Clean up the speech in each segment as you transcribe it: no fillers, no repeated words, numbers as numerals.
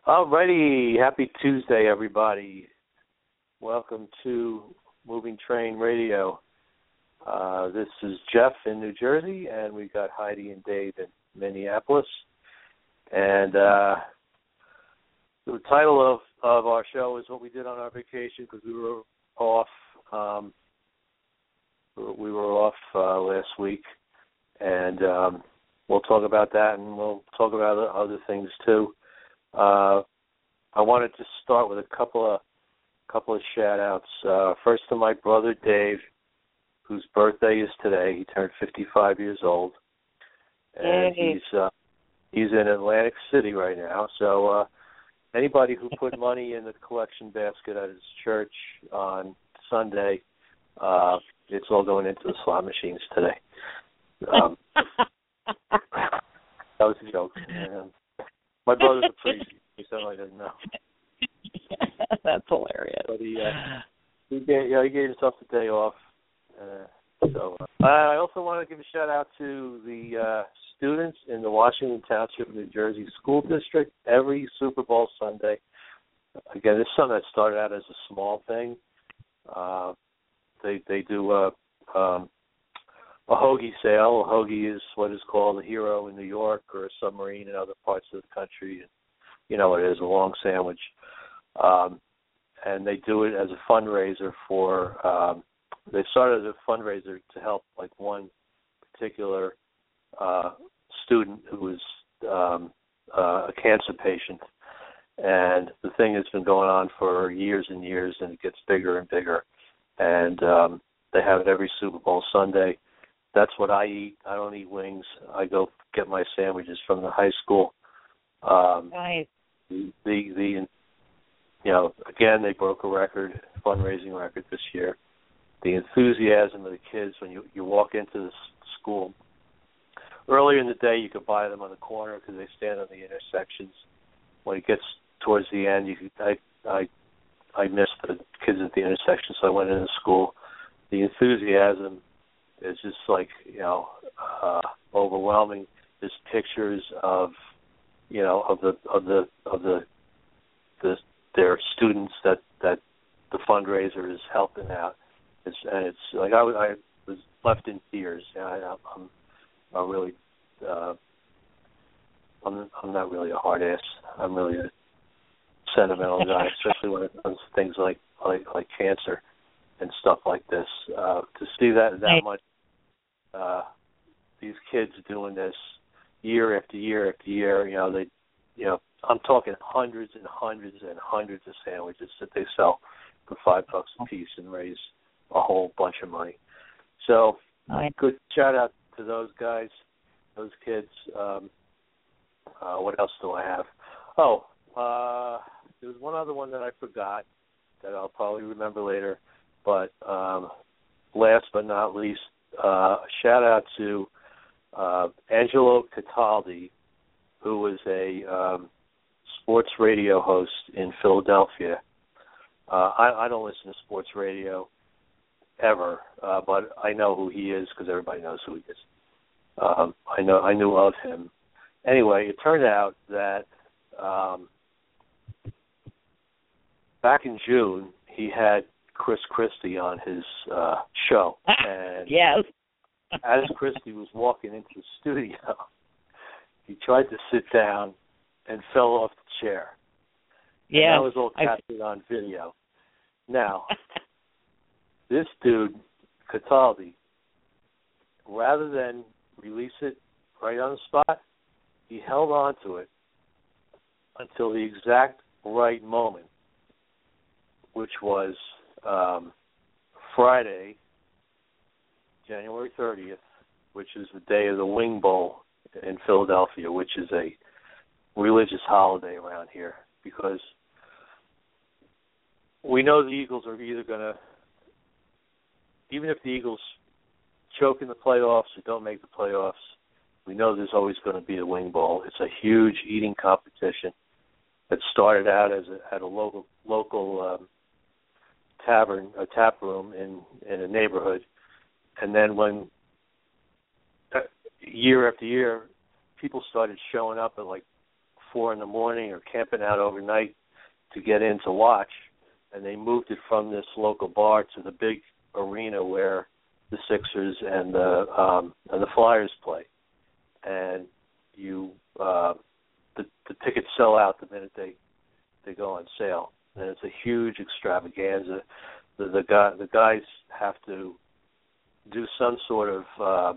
Alrighty, happy Tuesday, everybody. Welcome to Moving Train Radio. This is Jeff in New Jersey, and we've got Heidi and Dave in Minneapolis. And the title of our show is what we did on our vacation because we were off. We were off last week, and we'll talk about that, and we'll talk about other things too. I wanted to start with a couple of shout-outs. First to my brother Dave, whose birthday is today. He turned 55 years old, and he's in Atlantic City right now. So anybody who put money in the collection basket at his church on Sunday, it's all going into the slot machines today. That was a joke. My brother's a priest. He certainly doesn't know. That's hilarious. But he gave himself the day off. I also want to give a shout out to the students in the Washington Township, New Jersey School District. Every Super Bowl Sunday. Again, this is something that started out as a small thing. They do a hoagie sale. A hoagie is what is called a hero in New York or a submarine in other parts of the country. And you know what it is, a long sandwich. And they do it as a fundraiser for, they started as a fundraiser to help like one particular student who was a cancer patient. And the thing has been going on for years and years, and it gets bigger and bigger. And they have it every Super Bowl Sunday. That's what I eat. I don't eat wings. I go get my sandwiches from the high school. Nice. Again, they broke a fundraising record this year. The enthusiasm of the kids when you walk into the school. Earlier in the day, you could buy them on the corner because they stand on the intersections. When it gets towards the end, I missed the kids at the intersection, so I went into school. The enthusiasm is just like overwhelming. There's pictures of their students that the fundraiser is helping out. It's like I was left in tears. I'm not really a hard ass. I'm really a sentimental guy, especially when it comes to things like cancer and stuff like this. To see that much, these kids doing this year after year after year, I'm talking hundreds and hundreds and hundreds of sandwiches that they sell for $5 a piece and raise a whole bunch of money. So, good shout out to those guys, those kids. What else do I have? There was one other one that I forgot that I'll probably remember later. But last but not least, shout out to Angelo Cataldi, who was a sports radio host in Philadelphia. I don't listen to sports radio ever, but I know who he is because everybody knows who he is. I knew of him. Anyway, it turned out that back in June he had Chris Christie on his show, and yes. As Christie was walking into the studio, he tried to sit down and fell off the chair. Yeah, that was all captured on video. Now, this dude, Cataldi, rather than release it right on the spot, he held on to it until the exact right moment, which was Friday, January 30th, which is the day of the Wing Bowl in Philadelphia, which is a religious holiday around here, because we know the Eagles are either going to, even if the Eagles choke in the playoffs or don't make the playoffs, we know there's always going to be a Wing Bowl. It's a huge eating competition that started out at a local tap room in a neighborhood, and then when year after year, people started showing up at like 4 in the morning or camping out overnight to get in to watch, and they moved it from this local bar to the big arena where the Sixers and the Flyers play, and the tickets sell out the minute they go on sale, and it's a huge extravaganza. The guys have to do some sort of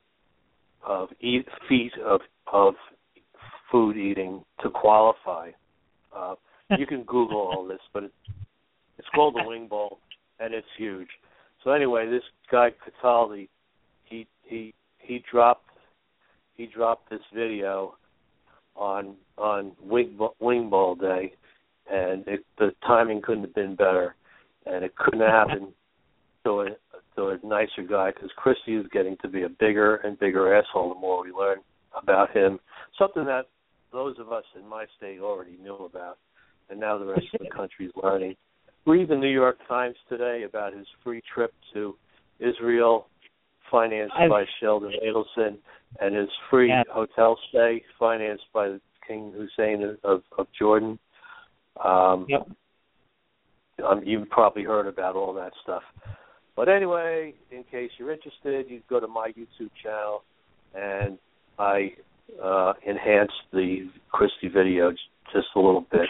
feat of food eating to qualify. You can Google all this, but it's called the Wing Bowl, and it's huge. So anyway, this guy Cataldi, he dropped this video on Wing Bowl Day, and the timing couldn't have been better, and it couldn't have happened to a nicer guy, because Christie is getting to be a bigger and bigger asshole the more we learn about him. Something that those of us in my state already knew about, and now the rest of the country is learning. Read the New York Times today about his free trip to Israel, financed by Sheldon Adelson, and his free hotel stay, financed by King Hussein of Jordan. Yep. You've probably heard about all that stuff. But anyway, in case you're interested, you go to my YouTube channel, and I enhanced the Christie video just a little bit.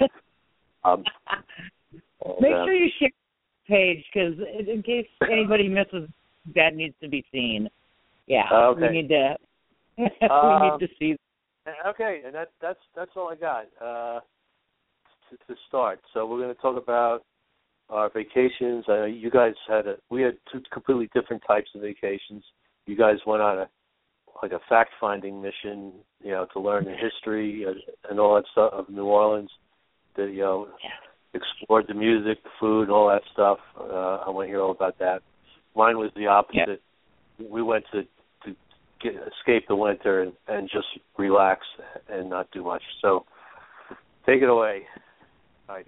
Make sure you share the page, because in case anybody misses, that needs to be seen. Yeah, okay. We need to see. Okay, and that's all I got to start. So we're going to talk about our vacations. You guys we had two completely different types of vacations. You guys went on a fact-finding mission, to learn the history and all that stuff of New Orleans. Explored the music, the food, all that stuff. I want to hear all about that. Mine was the opposite. Yeah. We went to escape the winter and just relax and not do much. So take it away, Heidi.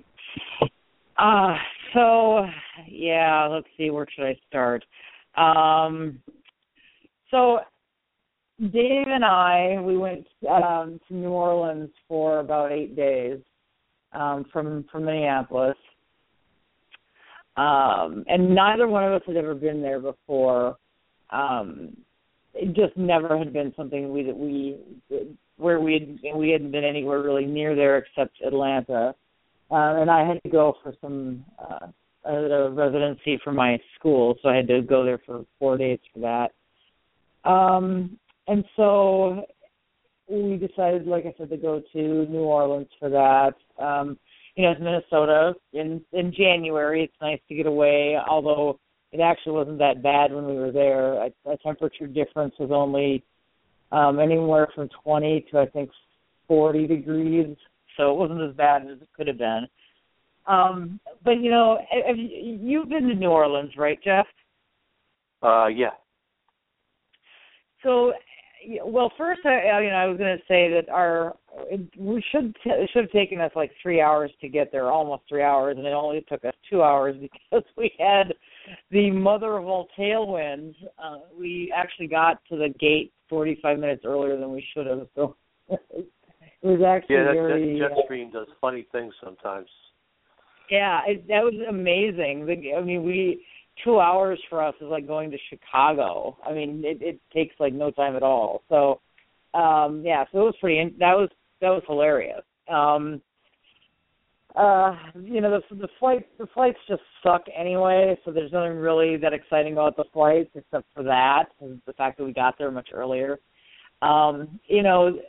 Let's see, where should I start? So Dave and I, we went to New Orleans for about 8 days from Minneapolis. And neither one of us had ever been there before. It just never had been something we hadn't been anywhere really near there except Atlanta. And I had to go for some a residency for my school, so I had to go there for 4 days for that. And so we decided, like I said, to go to New Orleans for that. It's Minnesota in January. It's nice to get away, although it actually wasn't that bad when we were there. The temperature difference was only anywhere from 20 to, I think, 40 degrees, so it wasn't as bad as it could have been. But, you've been to New Orleans, right, Jeff? Yeah. So, first, I was going to say that it should have taken us like 3 hours to get there, almost 3 hours, and it only took us 2 hours because we had the mother of all tailwinds. We actually got to the gate 45 minutes earlier than we should have. So it was actually very... that jet stream does funny things sometimes. Yeah, that was amazing. 2 hours for us is like going to Chicago. It takes like no time at all. So, so it was that was hilarious. The flights just suck anyway, so there's nothing really that exciting about the flights except for that, and the fact that we got there much earlier. We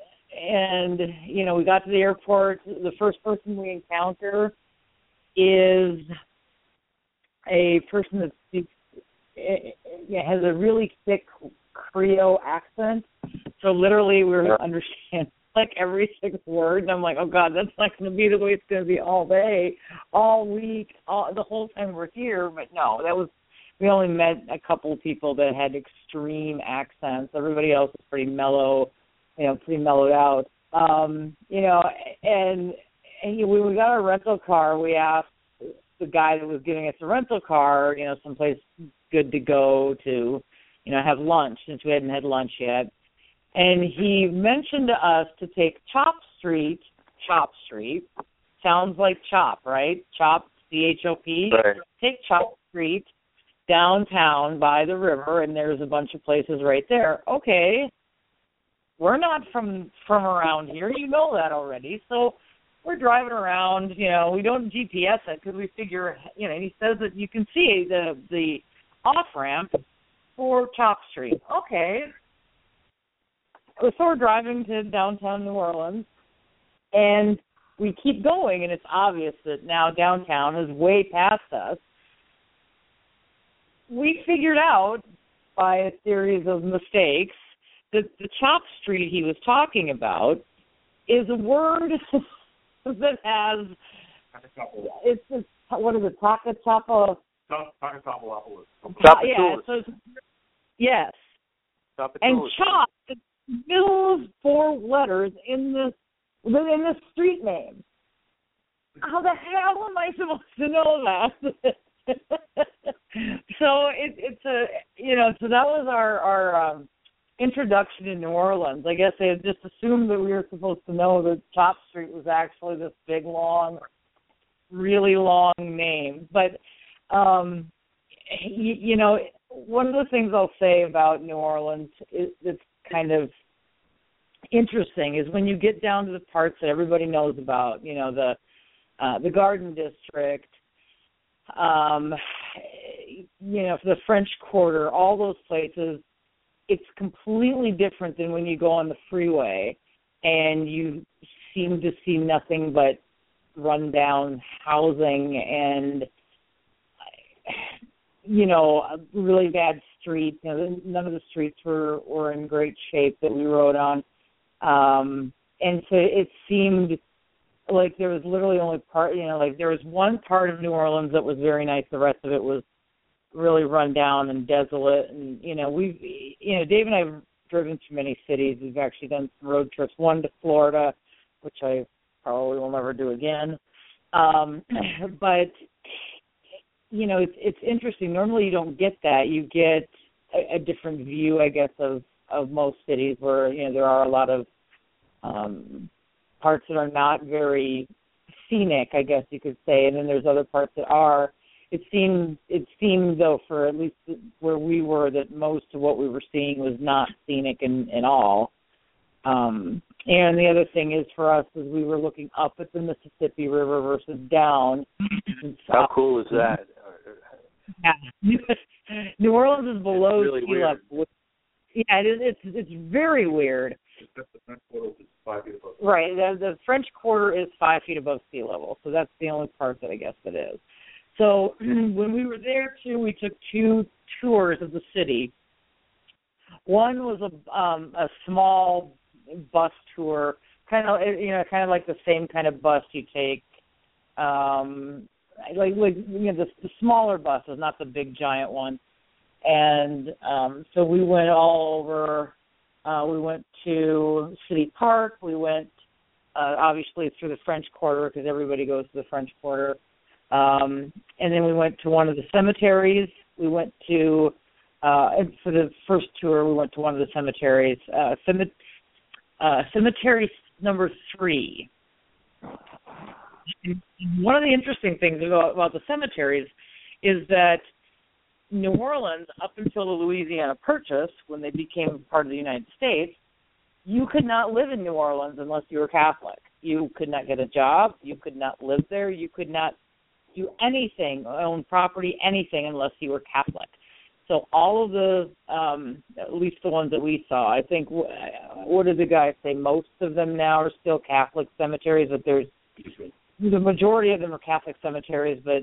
got to the airport. The first person we encounter is a person that speaks, has a really thick Creole accent. So literally we were understanding like every sixth word, and I'm like, oh God, that's not going to be the way it's going to be all day, all week, the whole time we're here. But no, we only met a couple of people that had extreme accents. Everybody else was pretty mellow, pretty mellowed out. And when we got our rental car, we asked the guy that was giving us a rental car, someplace good to go to, have lunch, since we hadn't had lunch yet. And he mentioned to us to take Chop Street Chop Street. Sounds like chop, right? Chop, C-H-O-P. Right. Take Chop Street downtown by the river, and there's a bunch of places right there. Okay, we're not from around here. You know that already. So we're driving around. We don't GPS it because we figure. He says that you can see the off ramp for Chop Street. Okay. So we're driving to downtown New Orleans, and we keep going, and it's obvious that now downtown is way past us. We figured out by a series of mistakes that the Chop Street he was talking about is a word that has, it's what is it, Takachapa? Takachapalopolis. Yeah, so yes. And chop is those 4 letters in this street name. How the hell am I supposed to know that? So it's a so that was our introduction to New Orleans. I guess they had just assumed that we were supposed to know that Chop Street was actually this big, long, really long name. But one of the things I'll say about New Orleans is it's kind of interesting is when you get down to the parts that everybody knows about, the Garden District, the French Quarter, all those places, it's completely different than when you go on the freeway and you seem to see nothing but rundown housing and, really bad streets. None of the streets were in great shape that we rode on. And so it seemed like there was literally only there was one part of New Orleans that was very nice. The rest of it was really run down and desolate. And, Dave and I have driven to many cities. We've actually done some road trips, one to Florida, which I probably will never do again. But, it's interesting. Normally you don't get that. You get a different view, I guess, of most cities where, there are a lot of parts that are not very scenic, I guess you could say, and then there's other parts that are. It seemed though, for at least where we were, that most of what we were seeing was not scenic in all. And the other thing is for us is we were looking up at the Mississippi River versus down. How cool is that? Yeah. New Orleans is below really sea level. Yeah, it's very weird. Except the French Quarter is 5 feet above. Right, the French Quarter is 5 feet above sea level, so that's the only part that I guess it is. So when we were there too, we took 2 tours of the city. One was a small bus tour, kind of like the same kind of bus you take, the smaller buses, not the big giant one. And so we went all over. We went to City Park. We went, obviously, through the French Quarter because everybody goes to the French Quarter. And then we went to one of the cemeteries. We went to, for the first tour, we went to one of the cemeteries, cemetery number 3. One of the interesting things about the cemeteries is that New Orleans, up until the Louisiana Purchase, when they became part of the United States, you could not live in New Orleans unless you were Catholic. You could not get a job. You could not live there. You could not do anything, own property, anything, unless you were Catholic. So all of the, at least the ones that we saw, I think, what did the guy say? Most of them now are still Catholic cemeteries, but the majority of them are Catholic cemeteries, but,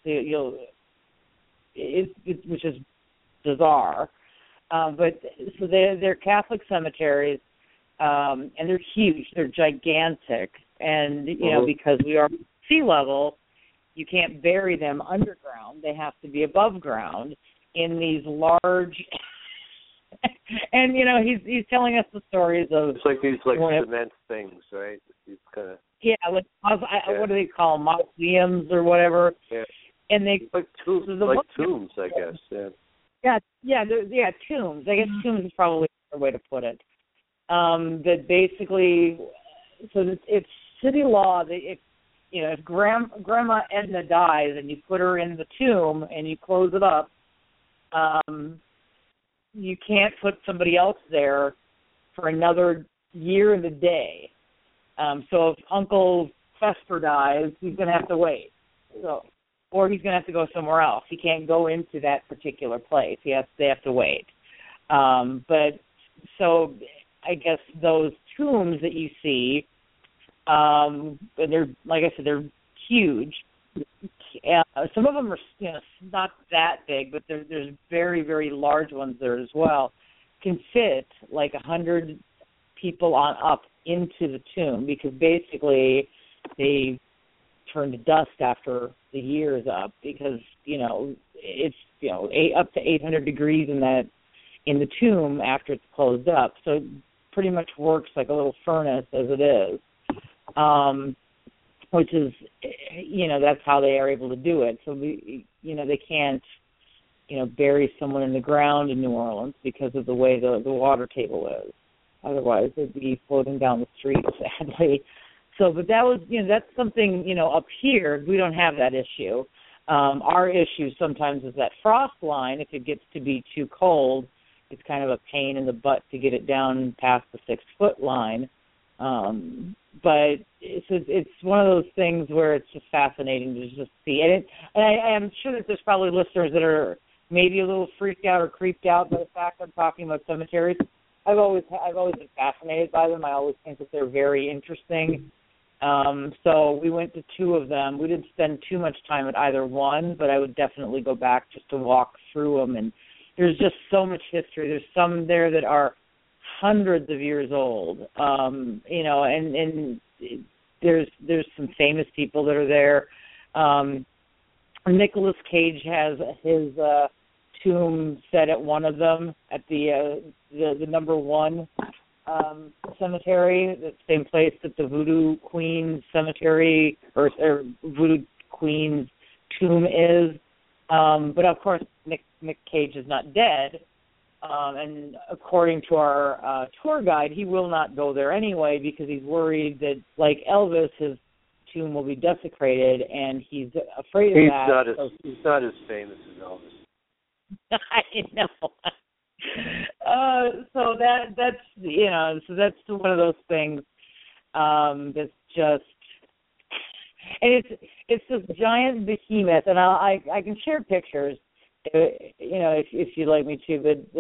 which is bizarre. But so they're Catholic cemeteries, and they're huge. They're gigantic. And, because we are sea level, you can't bury them underground. They have to be above ground in these large and, he's telling us the stories of... It's like these, cement things, right? These kind of... Yeah, what do they call them? Mausoleums or whatever. Yeah. And they tombs, I guess. Yeah, tombs. I guess tombs is probably a way to put it. That basically, so it's city law that if Grandma Edna dies and you put her in the tomb and you close it up, you can't put somebody else there for another year and a day. So if Uncle Fester dies, he's going to have to wait. Or he's going to have to go somewhere else. He can't go into that particular place. They have to wait. But so I guess those tombs that you see, and they're, like I said, they're huge. Some of them are not that big, but there's very, very large ones there as well. Can fit like 100 people on up into the tomb, because basically they turn to dust after the year is up, because it's up to 800 degrees in the tomb after it's closed up. So it pretty much works like a little furnace as it is. Which is, that's how they are able to do it. So, they can't, bury someone in the ground in New Orleans because of the way the water table is. Otherwise, they'd be floating down the street, sadly. So, but that was, that's something, up here, we don't have that issue. Our issue sometimes is that frost line. If it gets to be too cold, it's kind of a pain in the butt to get it down past the 6-foot line. But it's one of those things where it's just fascinating to just see. And I am sure that there's probably listeners that are maybe a little freaked out or creeped out by the fact I'm talking about cemeteries. I've always been fascinated by them. I always think that they're very interesting. So we went to 2 of them. We didn't spend too much time at either one, but I would definitely go back just to walk through them. And there's just so much history. There's some there that are hundreds of years old, and there's some famous people that are there. Nicolas Cage has his tomb set at one of them, at the number 1 cemetery, the same place that the Voodoo Queen cemetery or Voodoo Queen's tomb is. But of course, Nick Cage is not dead. And according to our tour guide, he will not go there anyway because he's worried that, like Elvis, his tomb will be desecrated, and he's afraid of that. He's not as famous as Elvis. I know. So that's one of those things that's just, and it's this giant behemoth, and I can share pictures. If you'd like me to, but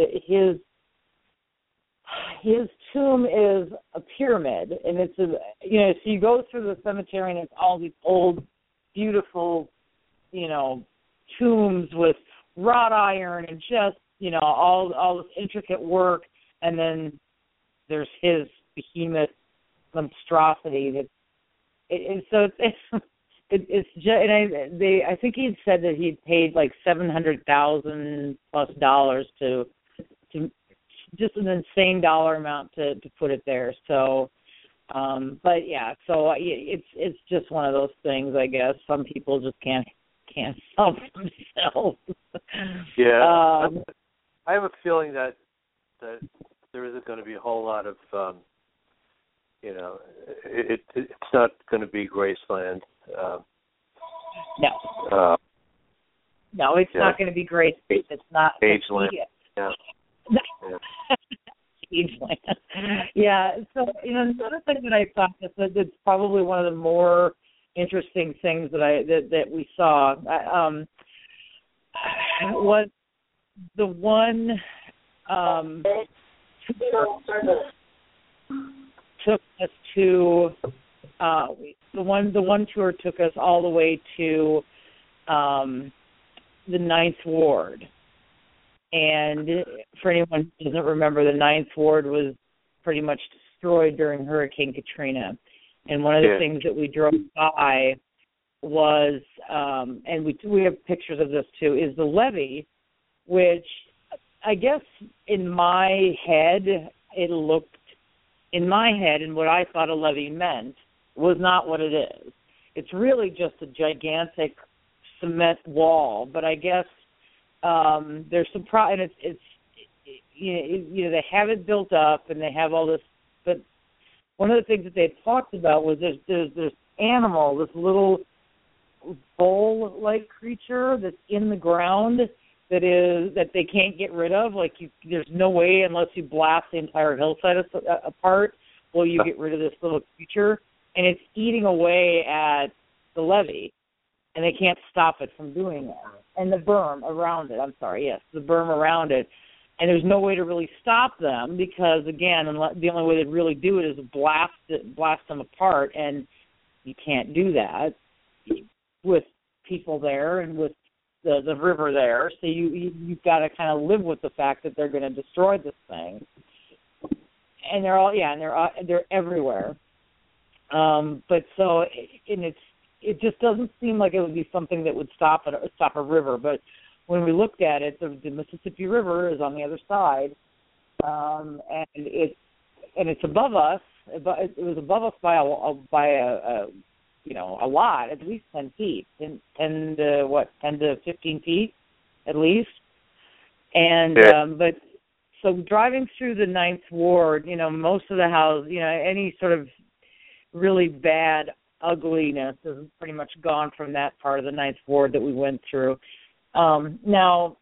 his tomb is a pyramid, and it's so you go through the cemetery and it's all these old, beautiful, tombs with wrought iron and just all this intricate work, and then there's his behemoth monstrosity It's just, and I think he'd said that he'd paid like $700,000+ to just an insane dollar amount to put it there. So, but yeah, so it's just one of those things, I guess. Some people just can't help themselves. Yeah, I have a feeling that there isn't going to be a whole lot of, it's not going to be Graceland. No. No, it's not going to be great. It's not. Ageland. Yeah. Ageland. Yeah. So, another thing that I thought that's probably one of the more interesting things that we saw was the one took us to. The one tour took us all the way to the 9th Ward. And for anyone who doesn't remember, the 9th Ward was pretty much destroyed during Hurricane Katrina. And one of the things that we drove by was, and we have pictures of this too, is the levee, which I guess in my head, and what I thought a levee meant was not what it is. It's really just a gigantic cement wall, but I guess there's some and it's they have it built up and they have all this, but one of the things that they had talked about was there's this animal, this little vole-like creature that's in the ground that they can't get rid of. Like, there's no way unless you blast the entire hillside apart will you get rid of this little creature. And it's eating away at the levee, and they can't stop it from doing that. And the berm around it, the berm around it. And there's no way to really stop them because, again, the only way to really do it is blast them apart, and you can't do that with people there and with the river there. So you've got to kind of live with the fact that they're going to destroy this thing. And they're everywhere. But so it just doesn't seem like it would be something that would stop a river. But when we looked at it, the Mississippi River is on the other side, and it's above us. It was above us by a lot, at least 10 feet, 10 to 15 feet, at least. And but so driving through the Ninth Ward, most of the houses, any sort of really bad ugliness is pretty much gone from that part of the Ninth Ward that we went through. Now,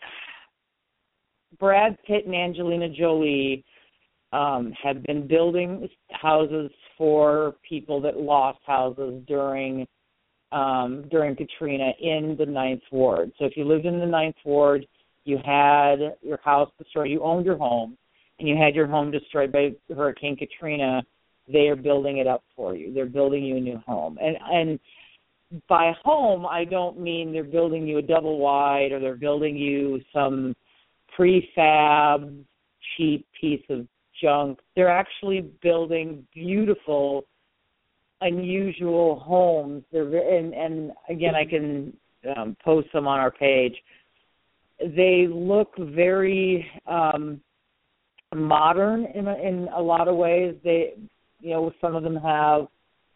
Brad Pitt and Angelina Jolie have been building houses for people that lost houses during Katrina in the Ninth Ward. So if you lived in the Ninth Ward, you had your house destroyed, you owned your home, and you had your home destroyed by Hurricane Katrina, they are building it up for you. They're building you a new home. And by home, I don't mean they're building you a double wide or they're building you some prefab, cheap piece of junk. They're actually building beautiful, unusual homes. And again, I can post them on our page. They look very modern in a lot of ways. They, some of them have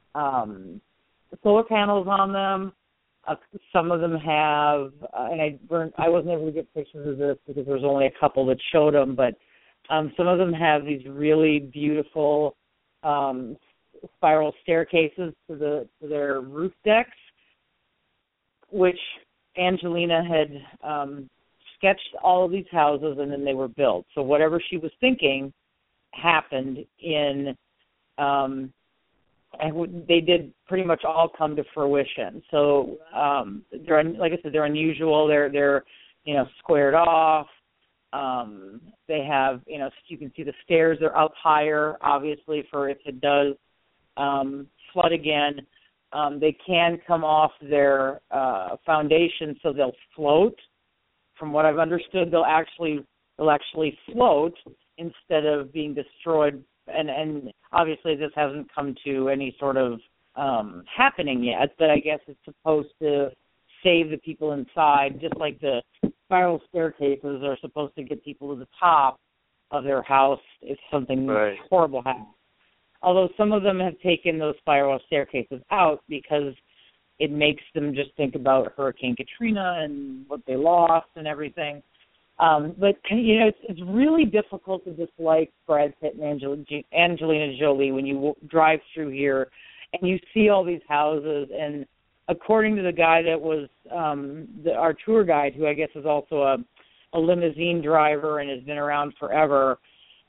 solar panels on them. Some of them have, and I wasn't able to get pictures of this because there was only a couple that showed them, but some of them have these really beautiful spiral staircases to their roof decks, which Angelina had sketched all of these houses, and then they were built. So whatever she was thinking happened in, and they did pretty much all come to fruition. So they're, like I said, they're unusual. They're squared off. They have, you can see the stairs. They're up higher, obviously, for if it does flood again. They can come off their foundation, so they'll float. From what I've understood, they'll actually float instead of being destroyed. And obviously, this hasn't come to any sort of happening yet. But I guess it's supposed to save the people inside, just like the spiral staircases are supposed to get people to the top of their house if something horrible happens. Although some of them have taken those spiral staircases out because it makes them just think about Hurricane Katrina and what they lost and everything. But, it's really difficult to dislike Brad Pitt and Angelina Jolie when you drive through here and you see all these houses. And according to the guy that was our tour guide, who I guess is also a limousine driver and has been around forever,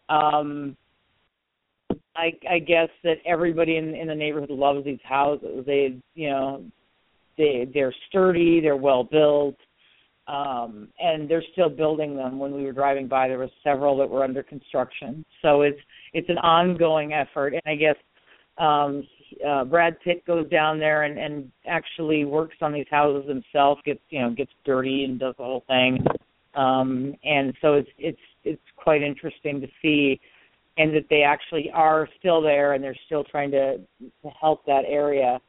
I guess that everybody in the neighborhood loves these houses. They're sturdy, they're well built, and they're still building them. When we were driving by, there were several that were under construction. So it's an ongoing effort, and I guess Brad Pitt goes down there and actually works on these houses himself, gets dirty and does the whole thing, and so it's quite interesting to see. And that they actually are still there, and they're still trying to help that area.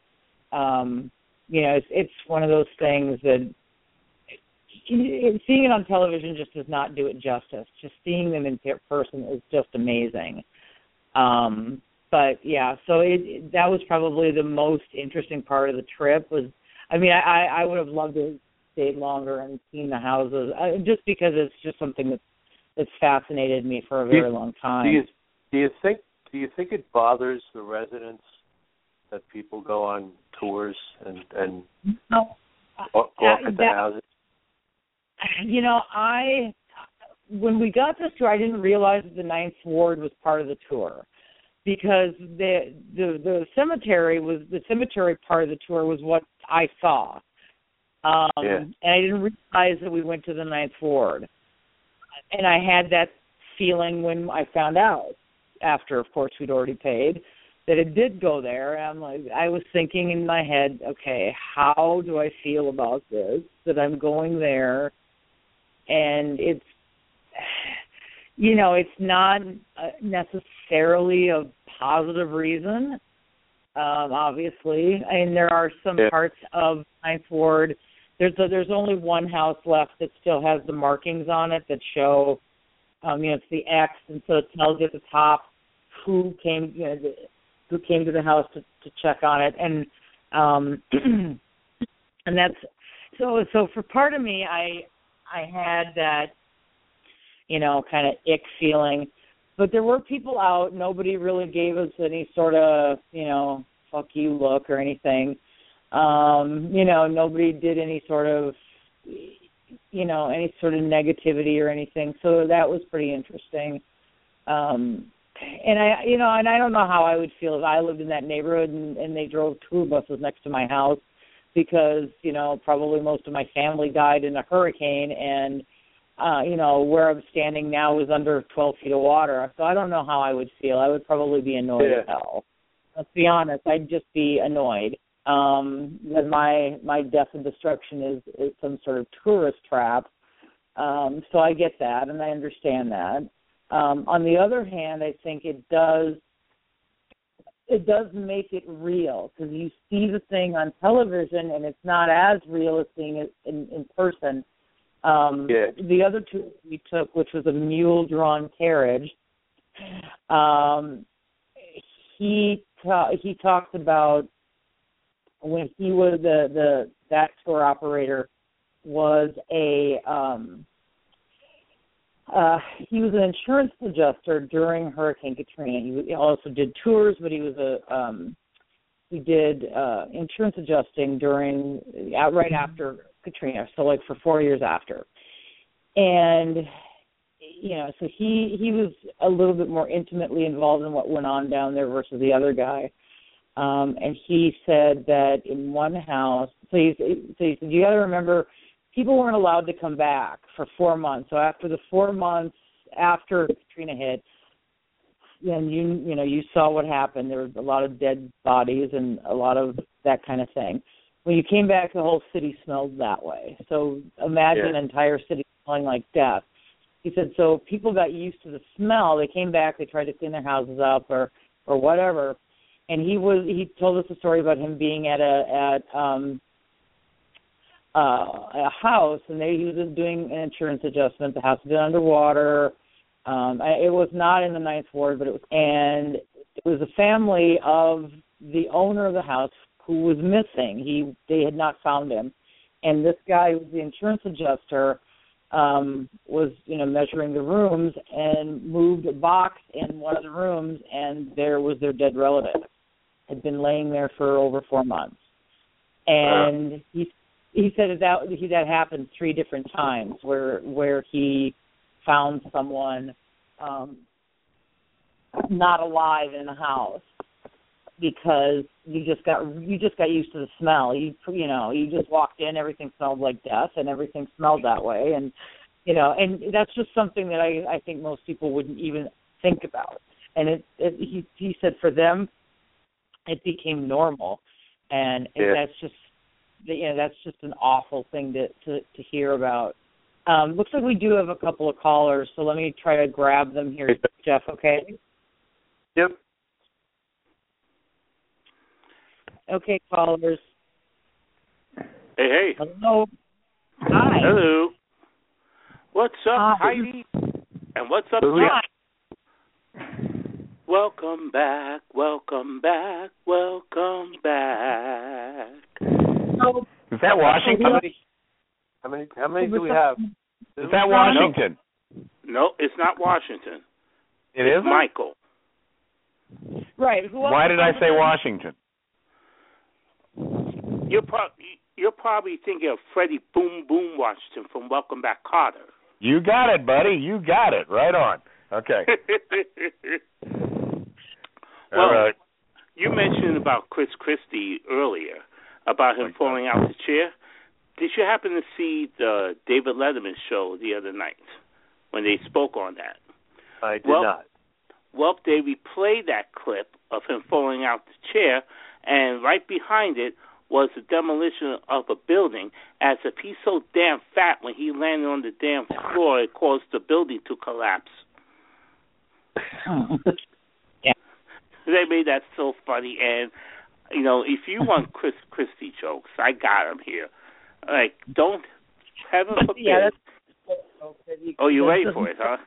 It's one of those things that seeing it on television just does not do it justice. Just seeing them in person is just amazing. But yeah, so that was probably the most interesting part of the trip. I would have loved to have stayed longer and seen the houses, just because it's just something that's fascinated me for a very long time. Do you think do you think it bothers the residents that people go on tours and walk at the houses? You know, when we got this tour, I didn't realize that the Ninth Ward was part of the tour, because the cemetery part of the tour was what I saw, and I didn't realize that we went to the Ninth Ward, and I had that feeling when I found out, after of course we'd already paid, that it did go there. And I was thinking in my head, okay, how do I feel about this, that I'm going there, and it's, you know, it's not necessarily a positive reason, obviously. I mean, there are some parts of Ninth Ward. There's only one house left that still has the markings on it that show, you know, it's the X, and so it tells you at the top who came, you know, who came to the house to check on it, and and that's so for part of me, I had that, you know, kind of ick feeling, but there were people out. Nobody really gave us any sort of, you know, fuck you look or anything. You know, nobody did any sort of, you know, any sort of negativity or anything. So that was pretty interesting. And I don't know how I would feel if I lived in that neighborhood and they drove tour buses next to my house, because, you know, probably most of my family died in a hurricane, and, you know, where I'm standing now is under 12 feet of water. So I don't know how I would feel. I would probably be annoyed as hell. Let's be honest. I'd just be annoyed that my death and destruction is some sort of tourist trap. So I get that, and I understand that. On the other hand, I think it does make it real, because you see the thing on television and it's not as real as seeing it in person. The other tour we took, which was a mule-drawn carriage, he talked about when he was that tour operator was he was an insurance adjuster during Hurricane Katrina. He also did tours, but he was he did insurance adjusting right after Katrina, so like for 4 years after. And, you know, so he was a little bit more intimately involved in what went on down there versus the other guy. And he said that in one house, so he said, you got to remember, people weren't allowed to come back for 4 months. So after the 4 months after Katrina hit, and you saw what happened. There was a lot of dead bodies and a lot of that kind of thing. When you came back, the whole city smelled that way. So imagine an entire city smelling like death. He said, so people got used to the smell. They came back, they tried to clean their houses up or whatever. And he told us a story about him being at a house, and he was doing an insurance adjustment. The house had been underwater. It was not in the Ninth Ward, but it was a family of the owner of the house who was missing. They had not found him, and this guy, who was the insurance adjuster, was measuring the rooms and moved a box in one of the rooms, and there was their dead relative. Had been laying there for over 4 months, and he said that happened 3 different times where he found someone not alive in the house because you just got used to the smell. You just walked in, everything smelled like death, and everything smelled that way, and and that's just something that I think most people wouldn't even think about. And he said for them, it became normal, and that's just an awful thing to hear about. Looks like we do have a couple of callers, so let me try to grab them here, Jeff, okay? Yep. Okay, callers. Hey. Hello. Hi. Hello. What's up, Heidi? And what's up, Jeff? Welcome back, welcome back, welcome back. Is that Washington? How many do we have? Is that Washington? No, it's not Washington. It's Michael. Right. Why did I say Washington? You're probably thinking of Freddie Boom Boom Washington from Welcome Back, Kotter. You got it, buddy. You got it. Right on. Okay. Well, all right. You mentioned about Chris Christie earlier, about him falling out the chair. Did you happen to see the David Letterman show the other night when they spoke on that? I did not. Well, they replayed that clip of him falling out the chair, and right behind it was the demolition of a building, as if he's so damn fat when he landed on the damn floor, it caused the building to collapse. Yeah. They made that so funny, and, you know, if you want Chris Christie jokes, I got them here. Like, don't, heaven forbid. Yeah, oh, you ready for it, huh?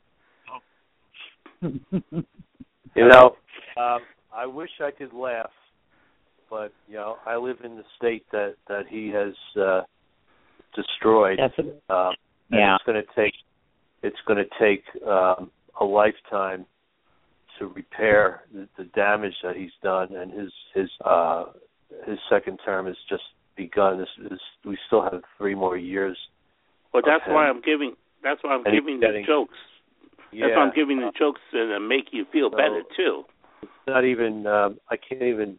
You know, I wish I could laugh, but you know, I live in the state that he has destroyed. Yeah. It's going to take a lifetime to repair the damage that he's done, and his second term has just begun. We still have 3 more years. Well, that's why I'm giving. That's why I'm giving the jokes. Yeah, that's why I'm giving the jokes to make you feel better too. It's not even. I can't even.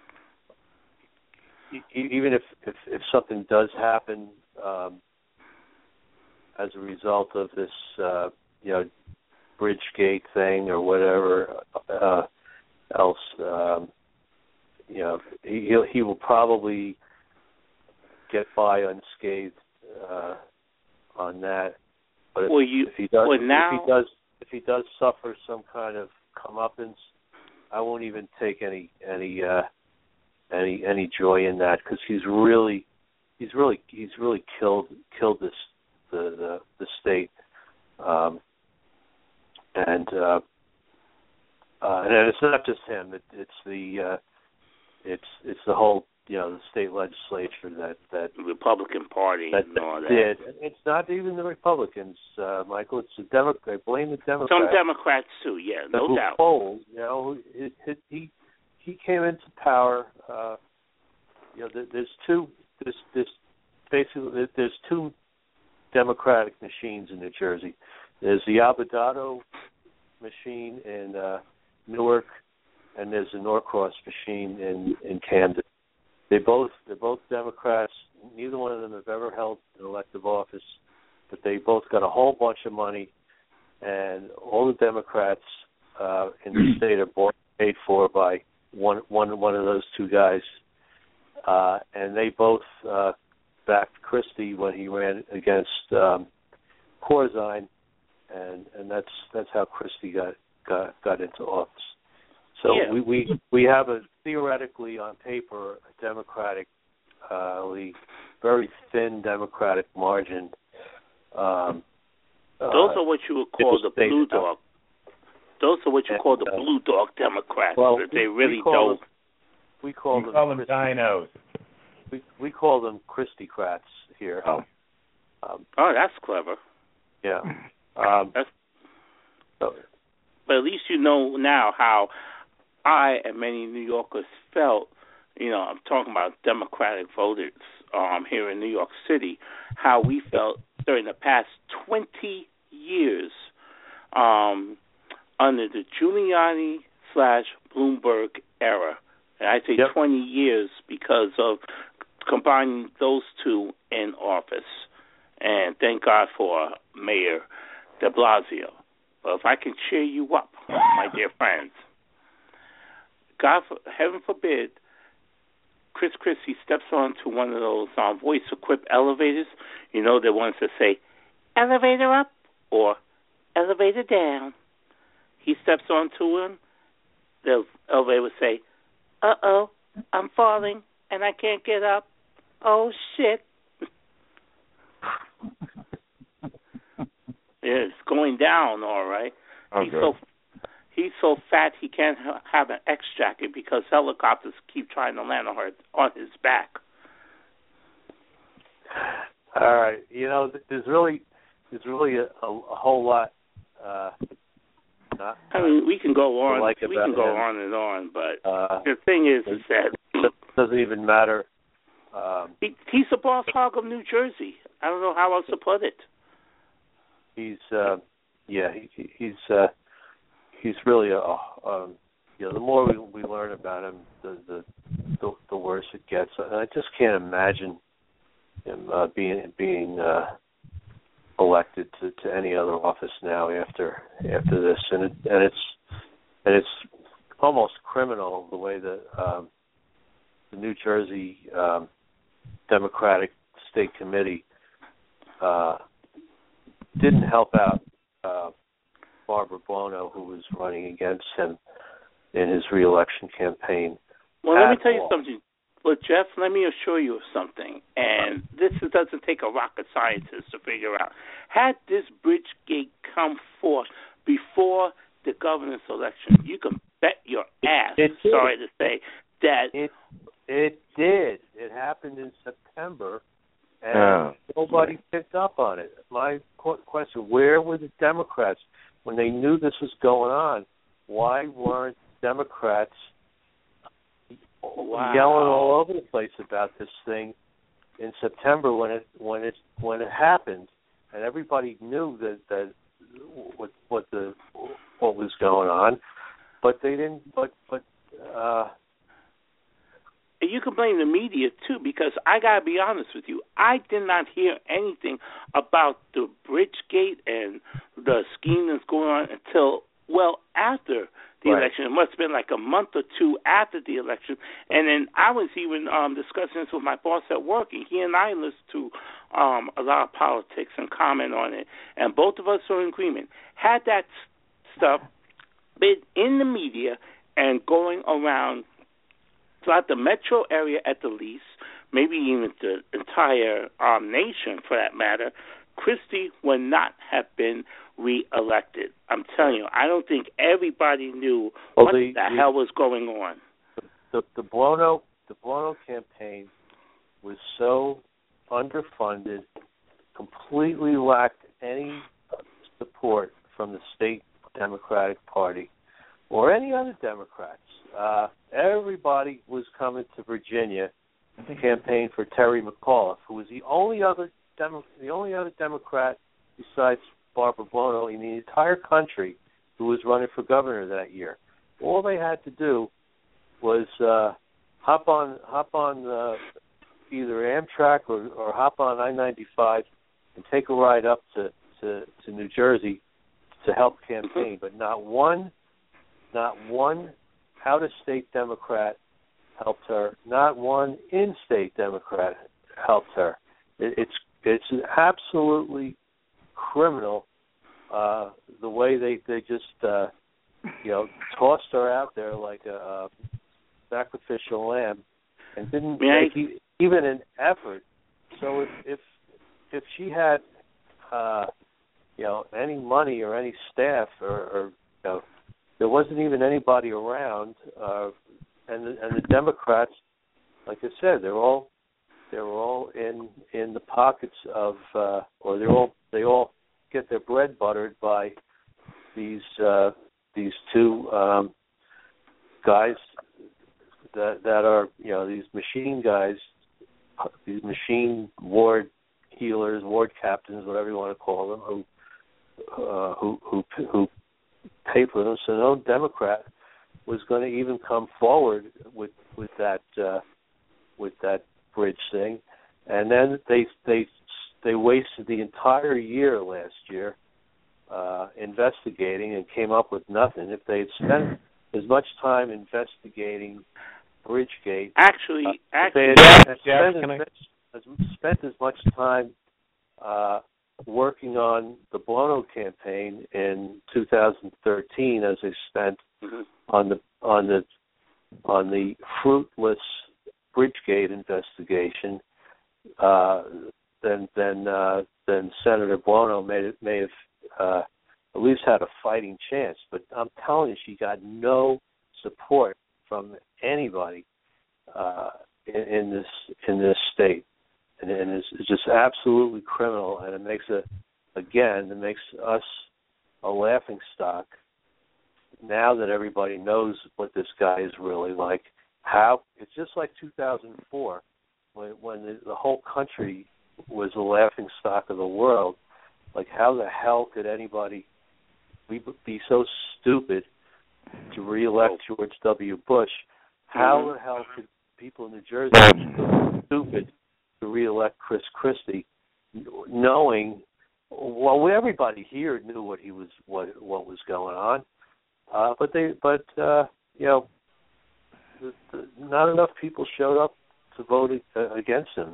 Even if something does happen as a result of this, you know, Bridgegate thing or whatever else, you know, he will probably get by unscathed on that. But if he does suffer some kind of comeuppance, I won't even take any joy in that, because he's really killed this the state, and it's not just him. It's the whole, you know, the state legislature that Republican Party that and all that. did. It's not even the Republicans, Michael. It's the Democrats. They blame the Democrats. Some Democrats too, yeah, no doubt. Polls, you know, he came into power. You know, there's two Democratic machines in New Jersey. There's the Abbott machine in Newark, and there's the Norcross machine in Camden. They're both Democrats. Neither one of them have ever held an elective office, but they both got a whole bunch of money, and all the Democrats in the state are paid for by one of those two guys, and they both backed Christie when he ran against Corzine, and that's how Christie got into office. So yeah. we have a theoretically on paper a Democratic, very thin Democratic margin. Those are what you would call the blue dog. Those are what you call the blue dog Democrats. Well, they really don't. We call them dinos. We call them Christie-crats here. Oh, that's clever. Yeah. But at least you know now how I and many New Yorkers felt. You know, I'm talking about Democratic voters here in New York City, how we felt during the past 20 years under the Giuliani/Bloomberg era. And I say 20 years because of combining those two in office. And thank God for Mayor de Blasio. But if I can cheer you up, my dear friends, heaven forbid, Chris Christie steps onto one of those voice-equipped elevators, you know, the ones that say, elevator up or elevator down. He steps onto him, the elevator would say, uh-oh, I'm falling and I can't get up. Oh, shit. It's going down, all right. Okay. He's so fat he can't have an X jacket because helicopters keep trying to land on his back. All right, you know, there's really a whole lot I mean, we can go on. Like we can go on and on, but the thing is that it doesn't even matter. He's the boss hog of New Jersey. I don't know how else to put it. He's really the more we learn about him, the worse it gets. And I just can't imagine him being elected to any other office now after this, and it's almost criminal the way that the New Jersey Democratic State Committee didn't help out Barbara Buono, who was running against him in his re-election campaign. Well, let me tell you something. Well, Jeff, let me assure you of something, and this doesn't take a rocket scientist to figure out. Had this Bridgegate come forth before the governor's election, you can bet your ass, sorry to say, that... It did. It happened in September, and nobody picked up on it. My question, where were the Democrats when they knew this was going on? Why weren't Democrats yelling all over the place about this thing in September when it happened, and everybody knew that what was going on, but they didn't. But you can blame the media too, because I gotta be honest with you, I did not hear anything about the Bridgegate and the scheme that's going on until well after the election. It must have been like a month or two after the election. And then I was even discussing this with my boss at work, and he and I listen to a lot of politics and comment on it, and both of us are in agreement. Had that stuff been in the media and going around throughout the metro area at the least, maybe even the entire nation for that matter, Christie would not have been re-elected. I'm telling you, I don't think everybody knew what the hell was going on. The Buono campaign was so underfunded, completely lacked any support from the state Democratic Party or any other Democrats. Everybody was coming to Virginia to campaign for Terry McAuliffe, who was the only other Democrat besides Barbara Buono in the entire country who was running for governor that year. All they had to do was hop on either Amtrak or hop on I-95 and take a ride up to New Jersey to help campaign. But not one out-of-state Democrat helped her. Not one in-state Democrat helped her. It's absolutely criminal the way they just tossed her out there like a sacrificial lamb and didn't make even an effort. So if she had any money or any staff or there wasn't even anybody around, and the Democrats, like I said, they're all in the pockets of, or they all get their bread buttered by these two guys that are these machine guys, these machine ward healers, ward captains, whatever you want to call them, who pay for them. So no Democrat was going to even come forward with that bridge thing, and then they wasted the entire year last year investigating and came up with nothing. If they had spent as much time investigating Bridgegate, if they had spent as much time working on the Buono campaign in 2013 as they spent on the fruitless Bridgegate investigation, then Senator Buono may have at least had a fighting chance. But I'm telling you, she got no support from anybody in this state, and it's just absolutely criminal. And it makes us a laughing stock now that everybody knows what this guy is really like, how it's just like 2004 when the whole country was the laughing stock of the world. Like, how the hell could anybody be so stupid to reelect George W. Bush? How the hell could people in New Jersey be so stupid to reelect Chris Christie, knowing, well, everybody here knew what was going on, but not enough people showed up to vote against him.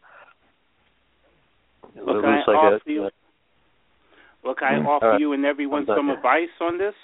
I offer you and everyone some advice on this?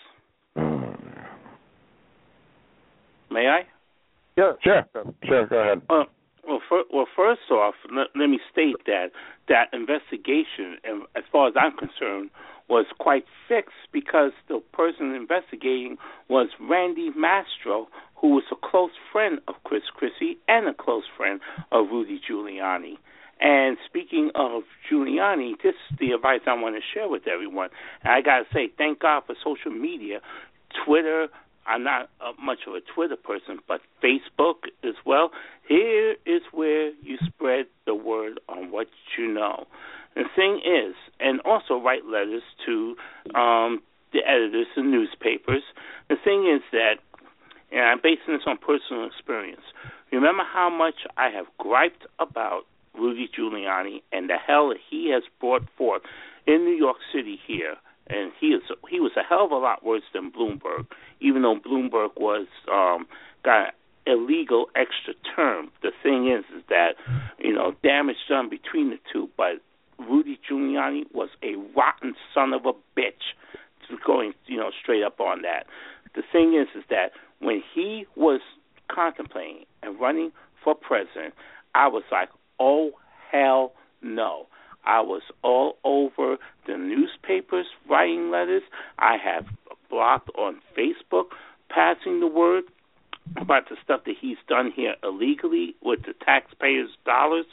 May I? Sure. Go ahead. Well, first off, let me state that investigation, as far as I'm concerned, was quite fixed because the person investigating was Randy Mastro, who was a close friend of Chris Christie and a close friend of Rudy Giuliani. And speaking of Giuliani, this is the advice I want to share with everyone. And I got to say, thank God for social media, Twitter. I'm not much of a Twitter person, but Facebook as well. Here is where you spread the word on what you know. The thing is, and also write letters to the editors and newspapers. The thing is that, and I'm basing this on personal experience, remember how much I have griped about Rudy Giuliani and the hell that he has brought forth in New York City here. And he was a hell of a lot worse than Bloomberg, even though Bloomberg was got an illegal extra term. The thing is that, damage done between the two, but Rudy Giuliani was a rotten son of a bitch, going, straight up on that. The thing is that when he was contemplating and running for president, I was like, oh, hell no. I was all over the newspapers writing letters. I have blocked on Facebook passing the word about the stuff that he's done here illegally with the taxpayers' dollars,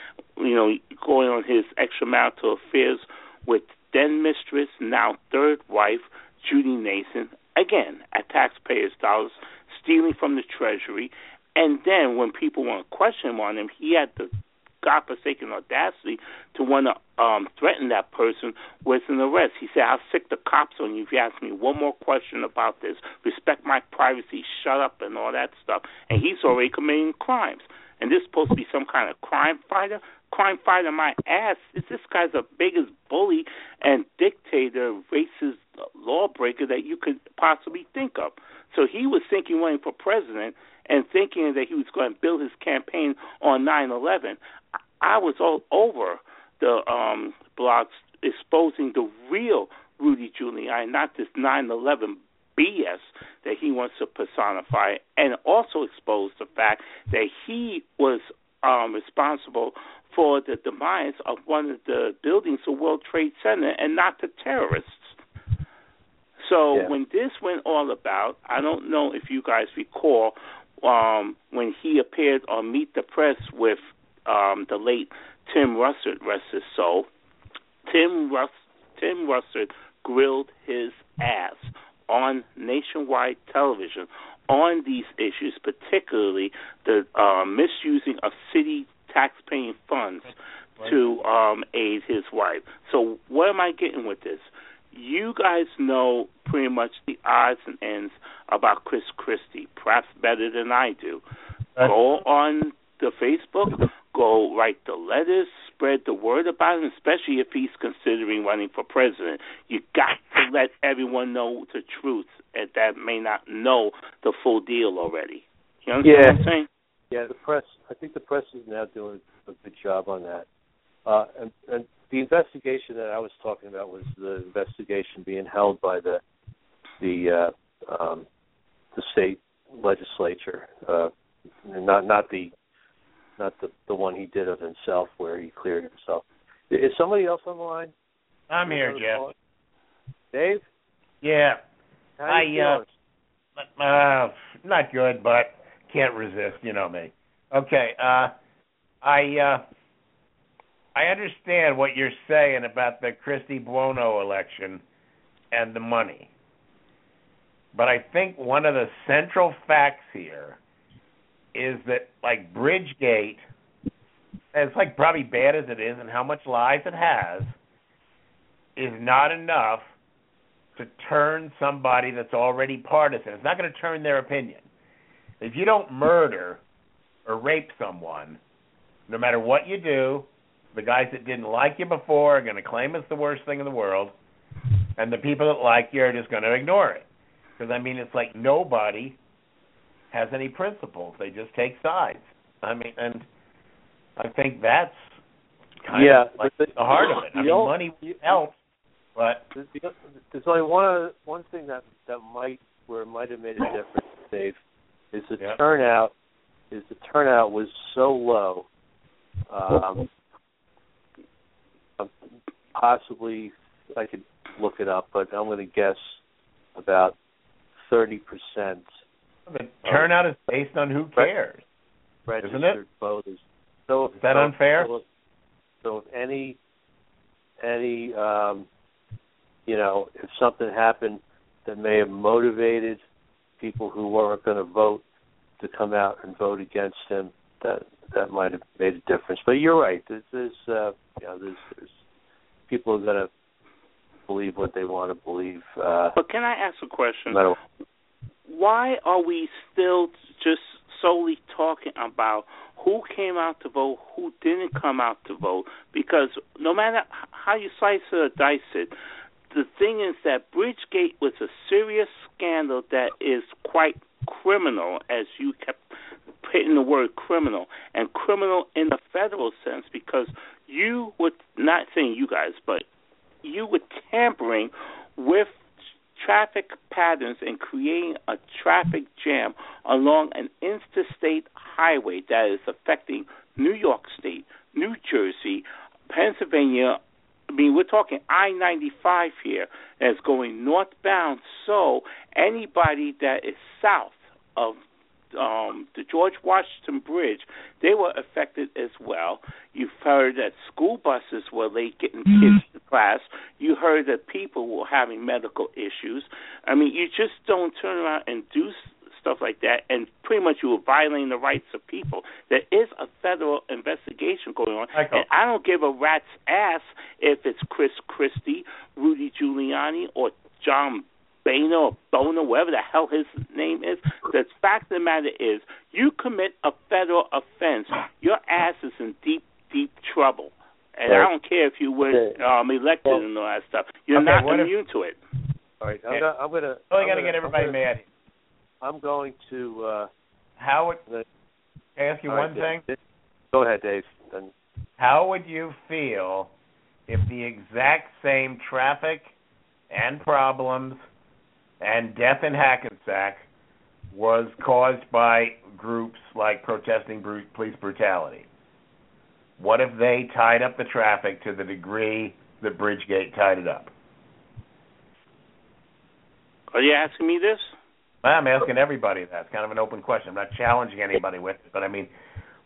going on his extramarital affairs with then mistress, now third wife, Judy Nason, again, at taxpayers' dollars, stealing from the Treasury. And then when people want to question him on him, he had the godforsaken audacity to want to threaten that person with an arrest. He said, I'll sick the cops on you if you ask me one more question about this. Respect my privacy, shut up, and all that stuff. And he's already committing crimes. And this is supposed to be some kind of crime fighter? Crime fighter, my ass. This guy's the biggest bully and dictator, racist lawbreaker that you could possibly think of. So he was thinking running for president and thinking that he was going to build his campaign on 9/11. I was all over the blogs exposing the real Rudy Giuliani, not this 9/11 BS that he wants to personify, and also expose the fact that he was responsible for the demise of one of the buildings of World Trade Center and not the terrorists. So when this went all about, I don't know if you guys recall when he appeared on Meet the Press with the late Tim Russert, rest his soul. Tim Russert grilled his ass on nationwide television on these issues, particularly the misusing of city taxpaying funds to aid his wife. So what am I getting with this? You guys know pretty much the odds and ends about Chris Christie, perhaps better than I do. Go on the Facebook, go write the letters, spread the word about him, especially if he's considering running for president. You got to let everyone know the truth, and that may not know the full deal already. You understand what I'm saying? Yeah, the press. I think the press is now doing a good job on that. And the investigation that I was talking about was the investigation being held by the state legislature, not the one he did of himself, where he cleared himself. Is somebody else on the line? I'm here, Jeff. Dave? Yeah. How you feeling? Not good, but can't resist. You know me. Okay. I understand what you're saying about the Christie Buono election and the money. But I think one of the central facts here is that, like, Bridgegate, as like probably bad as it is and how much lies it has, is not enough to turn somebody that's already partisan. It's not going to turn their opinion. If you don't murder or rape someone, no matter what you do, the guys that didn't like you before are going to claim it's the worst thing in the world, and the people that like you are just going to ignore it. Because, I mean, it's like nobody has any principles. They just take sides. I mean, and I think that's kind of like the heart of it. I mean, money helps, but there's only one thing that might have made a difference, Dave, is the turnout. The turnout was so low. Possibly, I could look it up, but I'm going to guess about 30%. The turnout is based on who cares, registered isn't it? Voters. So is that unfair? So if any, if something happened that may have motivated people who weren't going to vote to come out and vote against him, that might have made a difference. But you're right. There's people are going to believe what they want to believe. But can I ask a question? Why are we still just solely talking about who came out to vote, who didn't come out to vote? Because no matter how you slice it or dice it, the thing is that Bridgegate was a serious scandal that is quite criminal, as you kept putting the word criminal, and criminal in the federal sense, because you were, not saying you guys, but you were tampering with traffic patterns and creating a traffic jam along an interstate highway that is affecting New York State, New Jersey, Pennsylvania. I mean, we're talking I-95 here that's going northbound, so anybody that is south of the George Washington Bridge, they were affected as well. You've heard that school buses were late getting kids to class. You heard that people were having medical issues. I mean, you just don't turn around and do stuff like that, and pretty much you were violating the rights of people. There is a federal investigation going on, and I don't give a rat's ass if it's Chris Christie, Rudy Giuliani, or John Boehner or Boner, whatever the hell his name is. The fact of the matter is, you commit a federal offense, your ass is in deep, deep trouble. And I don't care if you were elected and all that stuff. You're not immune to it. All right, I'm going to... I got to get everybody mad. I'm going to... Howard, can I ask you one thing? Go ahead, Dave. How would you feel if the exact same traffic and problems and death in Hackensack was caused by groups like protesting police brutality? What if they tied up the traffic to the degree that Bridgegate tied it up? Are you asking me this? I'm asking everybody that. It's kind of an open question. I'm not challenging anybody with it, but I mean,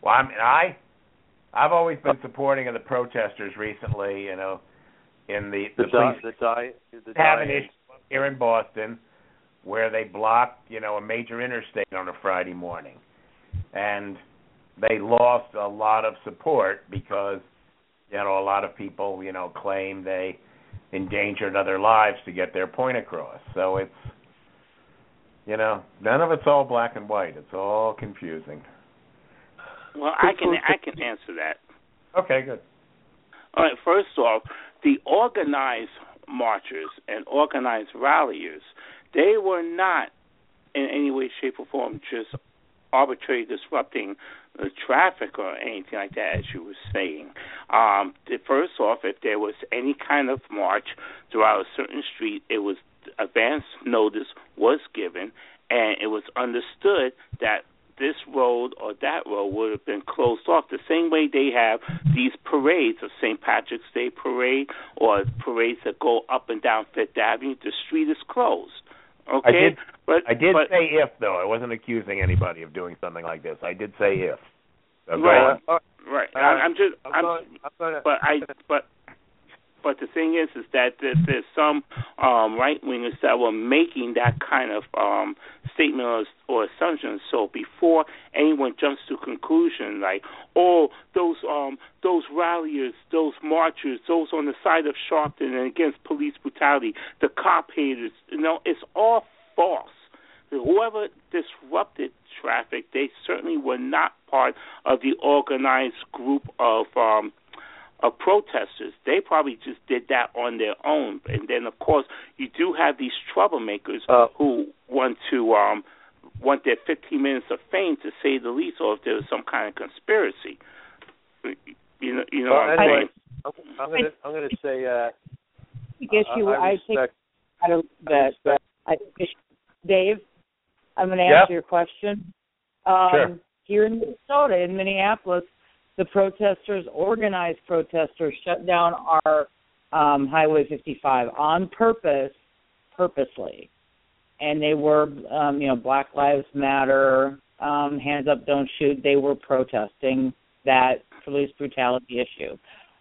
I've always been supporting of the protesters recently, you know, in the police have an issue here in Boston where they blocked, you know, a major interstate on a Friday morning, and they lost a lot of support because, you know, a lot of people, you know, claim they endangered other lives to get their point across. So it's, you know, none of it's all black and white. It's all confusing. Well, I can answer that. Okay, good. All right, first off, the organized marchers and organized ralliers, they were not in any way, shape, or form just arbitrarily disrupting the traffic or anything like that, as you were saying. First off, if there was any kind of march throughout a certain street, it was advance notice was given, and it was understood that this road or that road would have been closed off, the same way they have these parades of St. Patrick's Day parade or parades that go up and down Fifth Avenue. The street is closed. Okay, I did say if, though. I wasn't accusing anybody of doing something like this. I did say if. So right. Go on. Right. But the thing is that there's some right-wingers that were making that kind of statement or assumption. So before anyone jumps to conclusion like, oh, those ralliers, those marchers, those on the side of Sharpton and against police brutality, the cop haters, it's all false. Whoever disrupted traffic, they certainly were not part of the organized group of protesters. They probably just did that on their own. And then, of course, you do have these troublemakers who want their 15 minutes of fame, to say the least, or if there was some kind of conspiracy. You know what I'm saying? I'm going to say. Dave, I'm going to answer your question. Sure. Here in Minnesota, in Minneapolis, the organized protesters, shut down our Highway 55 on purposely. And they were, Black Lives Matter, Hands Up, Don't Shoot. They were protesting that police brutality issue.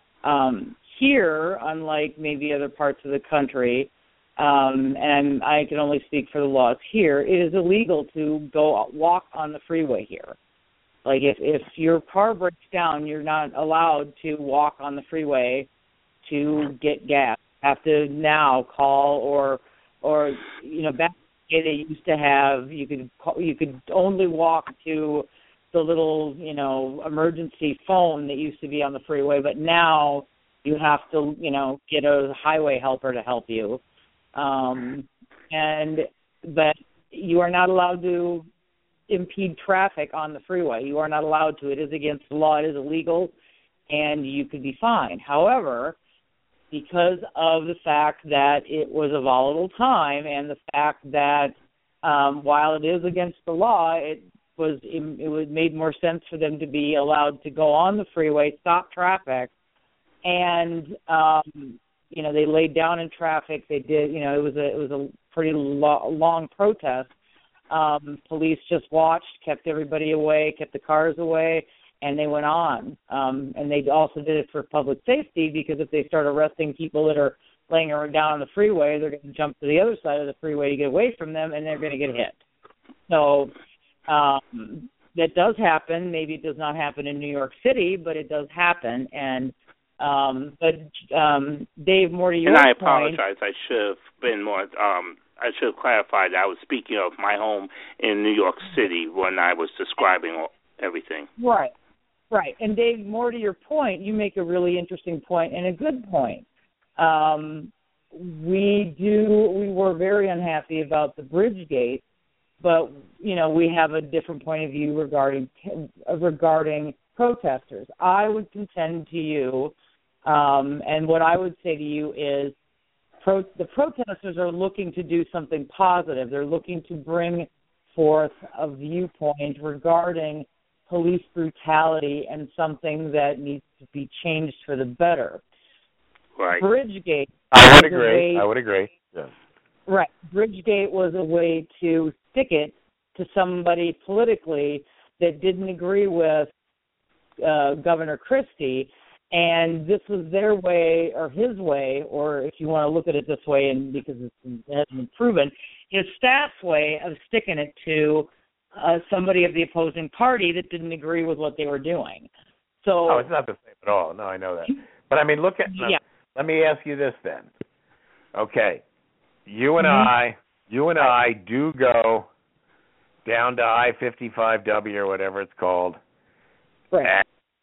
Here, unlike maybe other parts of the country, and I can only speak for the laws here, it is illegal to walk on the freeway here. Like if your car breaks down, you're not allowed to walk on the freeway to get gas. You have to now call or back in the day they used to have you could only walk to the little emergency phone that used to be on the freeway, but now you have to get a highway helper to help you. But you are not allowed to impede traffic on the freeway. You are not allowed to. It is against the law. It is illegal, and you could be fined. However, because of the fact that it was a volatile time and the fact that while it is against the law, it made more sense for them to be allowed to go on the freeway, stop traffic, and they laid down in traffic. They did. It was a pretty long protest. Police just watched, kept everybody away, kept the cars away, and they went on. And they also did it for public safety, because if they start arresting people that are laying down on the freeway, they're going to jump to the other side of the freeway to get away from them, and they're going to get hit. So that does happen. Maybe it does not happen in New York City, but it does happen. And Dave, more to your point. And I apologize. I should have been more. I should have clarified that I was speaking of my home in New York City when I was describing everything. Right. And Dave, more to your point, you make a really interesting point and a good point. We were very unhappy about the Bridgegate, but we have a different point of view regarding protesters. I would contend to you, and what I would say to you is, the protesters are looking to do something positive. They're looking to bring forth a viewpoint regarding police brutality and something that needs to be changed for the better. Right. Bridgegate. I would agree. Yes. Right. Bridgegate was a way to stick it to somebody politically that didn't agree with Governor Christie. And this was their way, or his way, or if you want to look at it this way, and because it hasn't been proven, his staff's way of sticking it to somebody of the opposing party that didn't agree with what they were doing. So, it's not the same at all. No, I know that. But I mean, let me ask you this then. Okay, you and I do go down to I-55W or whatever it's called. Right.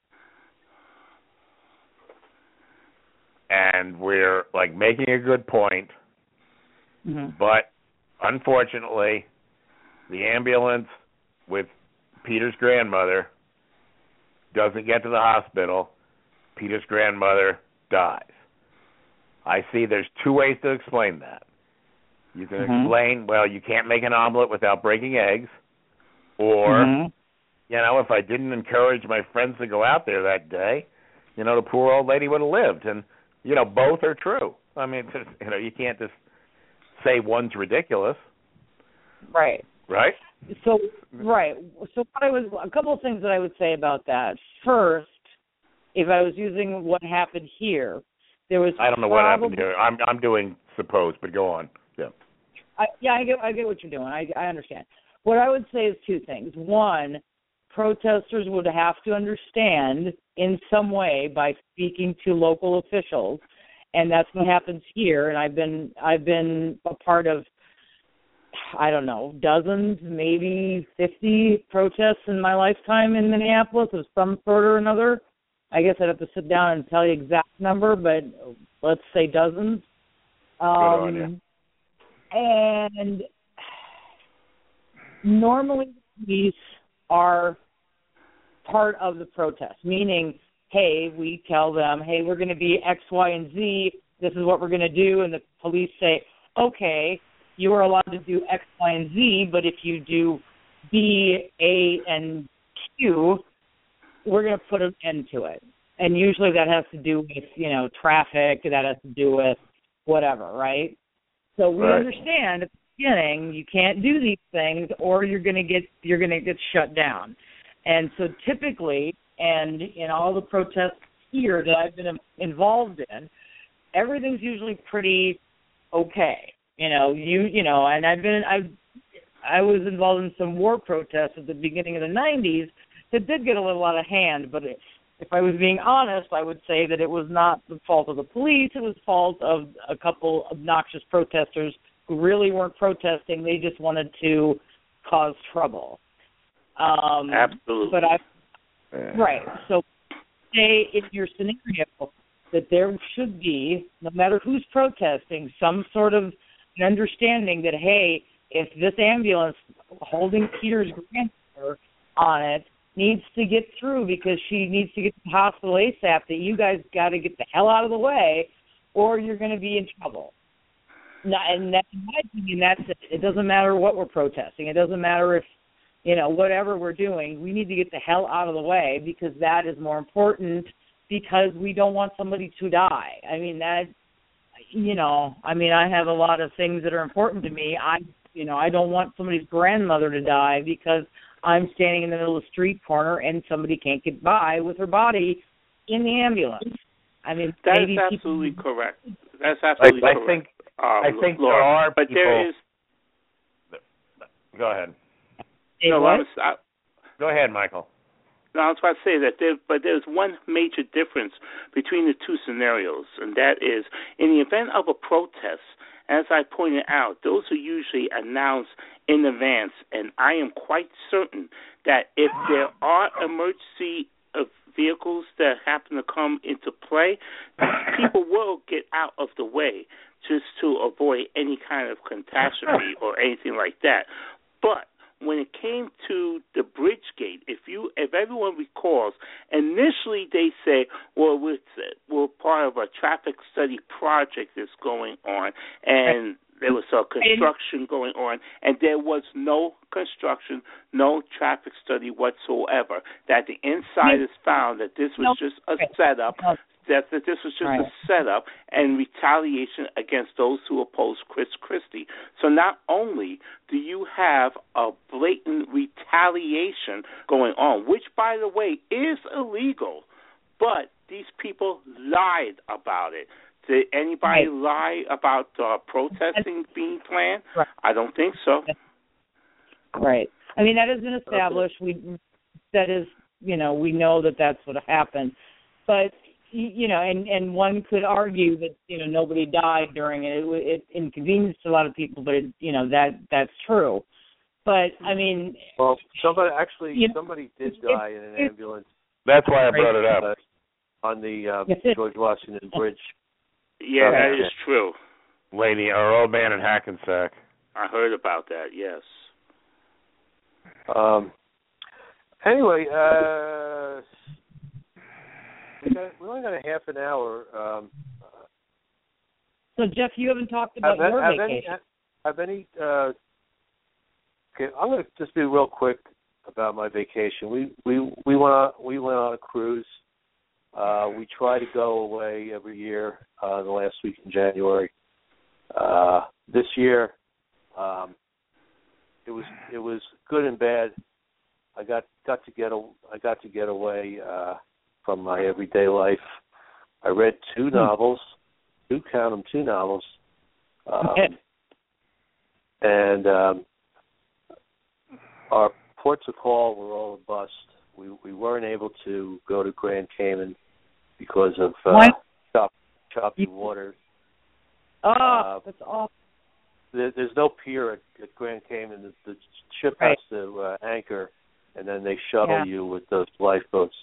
And we're making a good point, but unfortunately, the ambulance with Peter's grandmother doesn't get to the hospital. Peter's grandmother dies. I see there's two ways to explain that. You can explain, well, you can't make an omelet without breaking eggs, or, if I didn't encourage my friends to go out there that day, the poor old lady would have lived. And both are true. I mean, you can't just say one's ridiculous. Right. Right? So, right. So a couple of things that I would say about that. First, if I was using what happened here, there was. I don't know what happened here. I'm doing suppose, but go on. Yeah. I get what you're doing. I understand. What I would say is two things. One, protesters would have to understand in some way by speaking to local officials, and that's what happens here. And I've been a part of, I don't know, dozens, maybe 50 protests in my lifetime in Minneapolis of some sort or another. I guess I'd have to sit down and tell you the exact number, but let's say dozens. Good on you. And normally the police are part of the protest, meaning, hey, we tell them, hey, we're going to be X, Y, and Z. This is what we're going to do. And the police say, okay, you are allowed to do X, Y, and Z, but if you do B, A, and Q, we're going to put an end to it. And usually that has to do with, traffic. That has to do with whatever, right? So we understand at the beginning you can't do these things or you're going to get shut down. And so typically, and in all the protests here that I've been involved in, everything's usually pretty okay. And I was involved in some war protests at the beginning of the 90s that did get a little out of hand, but if I was being honest, I would say that it was not the fault of the police. It was the fault of a couple obnoxious protesters who really weren't protesting. They just wanted to cause trouble. Absolutely. Right. So say in your scenario that there should be, no matter who's protesting, some sort of an understanding that, hey, if this ambulance holding Peter's grandmother on it needs to get through because she needs to get to the hospital ASAP, that you guys got to get the hell out of the way or you're going to be in trouble. And that's my opinion. That's it. It doesn't matter what we're protesting. It doesn't matter if, whatever we're doing, we need to get the hell out of the way because that is more important because we don't want somebody to die. I mean, I have a lot of things that are important to me. I don't want somebody's grandmother to die because I'm standing in the middle of the street corner and somebody can't get by with her body in the ambulance. I mean, that's absolutely correct. That's absolutely correct. I think Laura, there are but people. There is. Go ahead. Go ahead, Michael. No, I was about to say that there's one major difference between the two scenarios, and that is in the event of a protest, as I pointed out, those are usually announced in advance, and I am quite certain that if there are emergency vehicles that happen to come into play, people will get out of the way just to avoid any kind of catastrophe or anything like that. But when it came to the bridge gate, if everyone recalls, initially they say, well, we're part of a traffic study project that's going on, and there was a construction going on, and there was no construction, no traffic study whatsoever. That the insiders found that this was just a setup, that this was just a setup and retaliation against those who oppose Chris Christie. So not only do you have a blatant retaliation going on, which, by the way, is illegal, but these people lied about it. Did anybody lie about protesting being planned? Right. I don't think so. Right. I mean, that has been established. We know that that's what happened. But, and one could argue that, nobody died during it. It inconvenienced a lot of people, but, that's true. But, I mean... Well, somebody did die in an ambulance. That's why I brought it up. On the George Washington Bridge. Yeah, that is true. Lady, our old man in Hackensack. I heard about that, yes. Anyway, we only got a half an hour. So, Jeff, you haven't talked about your vacation. Okay, I'm going to just be real quick about my vacation. We went on a cruise. We try to go away every year the last week in January. This year, it was good and bad. I got to get away from my everyday life. I read 2 novels. two novels. And our ports of call were all a bust. We weren't able to go to Grand Cayman because of choppy waters. That's awful. There's no pier at Grand Cayman. The ship has to anchor, and then they shuttle you with those lifeboats.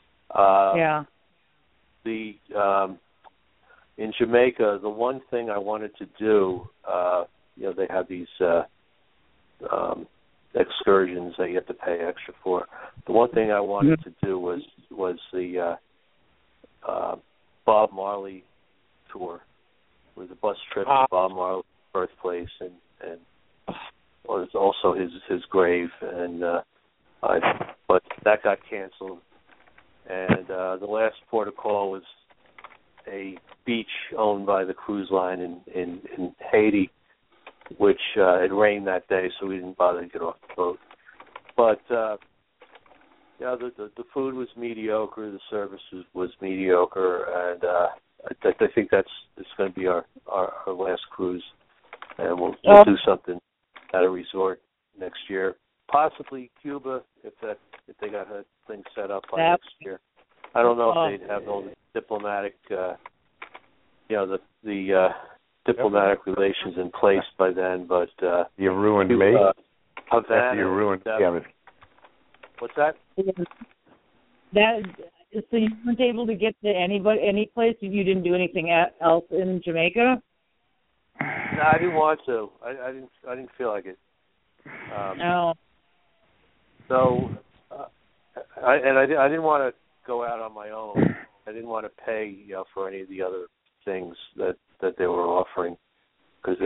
In Jamaica, the one thing I wanted to do, they have these excursions that you have to pay extra for. The one thing I wanted to do was the Bob Marley tour, with a bus trip to Bob Marley's birthplace, and also his grave, and but that got canceled. And the last port of call was a beach owned by the cruise line in Haiti, which it rained that day, so we didn't bother to get off the boat. But the food was mediocre, the service was mediocre, and I think it's going to be our last cruise, and we'll do something at a resort next year, possibly Cuba if they got a thing set up by next year. I don't know if they'd have all the diplomatic, diplomatic relations in place by then, but you ruined me. Havana. You ruined me. What's that? So you weren't able to get to any place? You didn't do anything else in Jamaica? No, I didn't want to. I didn't feel like it. No. So, I didn't want to go out on my own. I didn't want to pay for any of the other things that they were offering, because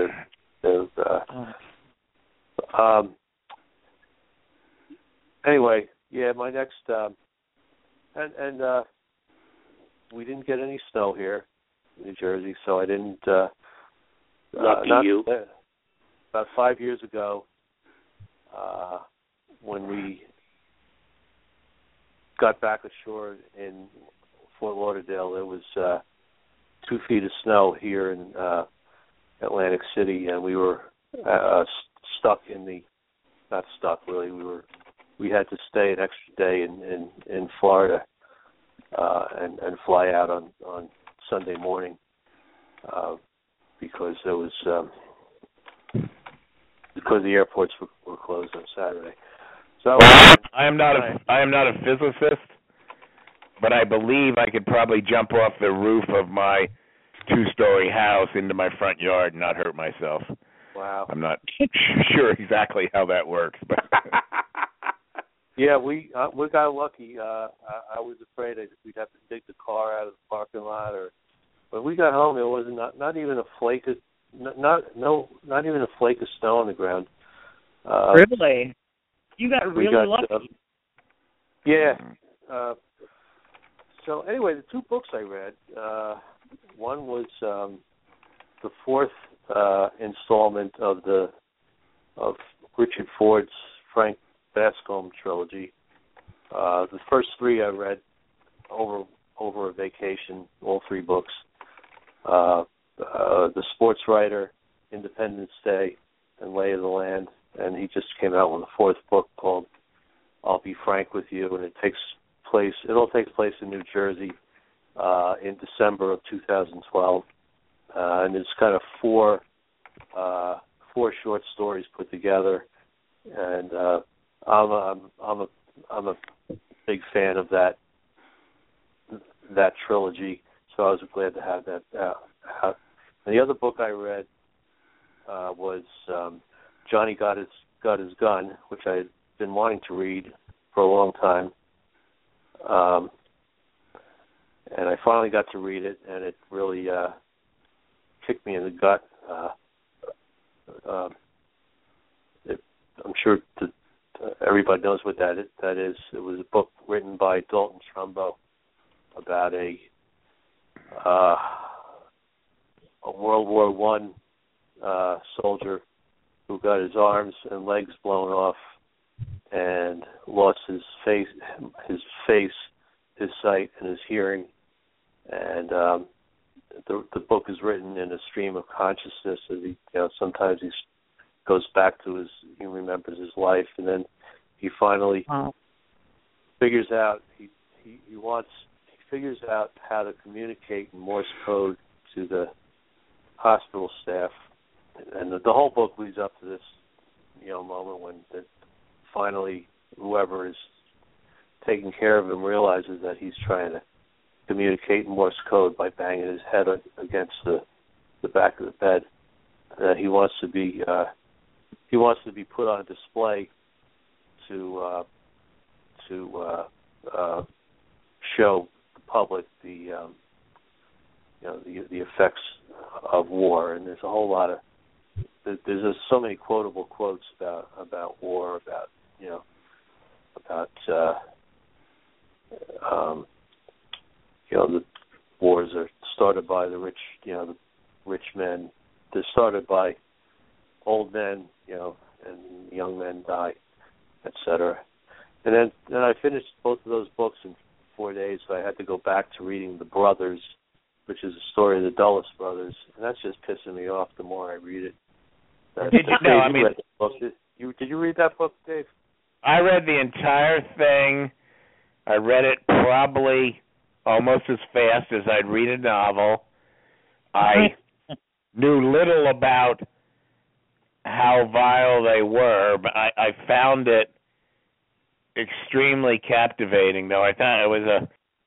anyway, my next and we didn't get any snow here in New Jersey, so I didn't. Lucky you. About 5 years ago, when we got back ashore in Fort Lauderdale, there was 2 feet of snow here in Atlantic City, and we were stuck not stuck really. We had to stay an extra day in Florida and fly out on Sunday morning because there was because the airports were closed on Saturday. So I am not a physicist, but I believe I could probably jump off the roof of my 2-story house into my front yard and not hurt myself. Wow. I'm not sure exactly how that works, but yeah, we got lucky. I was afraid that we'd have to dig the car out of the parking lot, but we got home. There was not even a flake of not even a flake of snow on the ground. Really? You got really lucky. So anyway, the 2 books I read. One was the 4th installment of Richard Ford's Frank Bascombe trilogy. The first 3 I read over a vacation, all 3 books. The Sports Writer, Independence Day, and Lay of the Land. And he just came out with a 4th book called I'll Be Frank with You, and it all takes place in New Jersey in December of 2012. And it's kind of 4 short stories put together, and I'm a big fan of that trilogy, so I was glad to have that out. And the other book I read was Johnny Got His Gun, which I had been wanting to read for a long time, and I finally got to read it, and it really kicked me in the gut. I'm sure everybody knows what that is. It was a book written by Dalton Trumbo about a World War I soldier who got his arms and legs blown off and lost his face, his sight, and his hearing. And the book is written in a stream of consciousness. As he, sometimes he goes back to he remembers his life, and then he finally figures out he figures out how to communicate in Morse code to the hospital staff, and the whole book leads up to this, moment when finally whoever is taking care of him realizes that he's trying to communicate in Morse code by banging his head against the back of the bed. That he wants to be put on display to show the public the effects of war. And there's a whole lot of there's just so many quotable quotes about war, about the wars are started by the rich, the rich men. They're started by old men, and young men die, etc. And then I finished both of those books in 4 days, so I had to go back to reading The Brothers, which is a story of the Dulles brothers, and that's just pissing me off the more I read it. Did you know? I mean, did you read that book, Dave? I read the entire thing. I read it probably almost as fast as I'd read a novel. I knew little about how vile they were, but I found it extremely captivating, though. I thought it was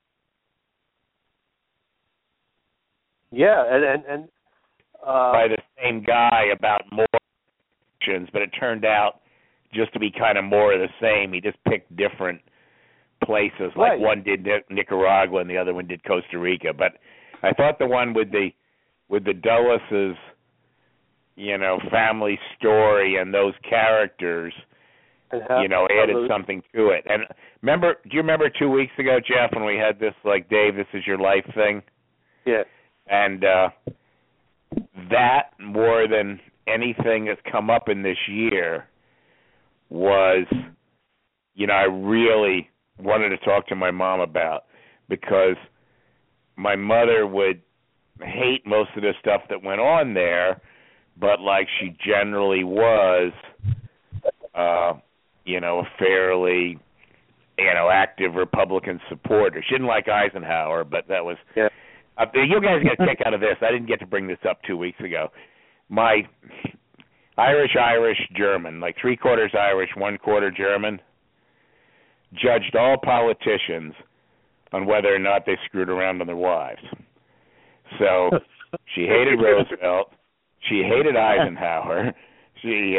and by the same guy about more actions, but it turned out just to be kind of more of the same. He just picked different places, like right. One did Nicaragua and the other one did Costa Rica. But I thought the one with the Dulles', family story and those characters, added something to it. And do you remember 2 weeks ago, Jeff, when we had this, Dave, this is your life thing? Yeah. And that, more than anything that's come up in this year, was, I really wanted to talk to my mom about, because my mother would hate most of the stuff that went on there, but she generally was, a fairly, active Republican supporter. She didn't like Eisenhower, but that was... Yeah. You guys get a kick out of this. I didn't get to bring this up 2 weeks ago. My Irish German, 3/4 Irish, 1/4 German, judged all politicians on whether or not they screwed around on their wives. So she hated Roosevelt. She hated Eisenhower. She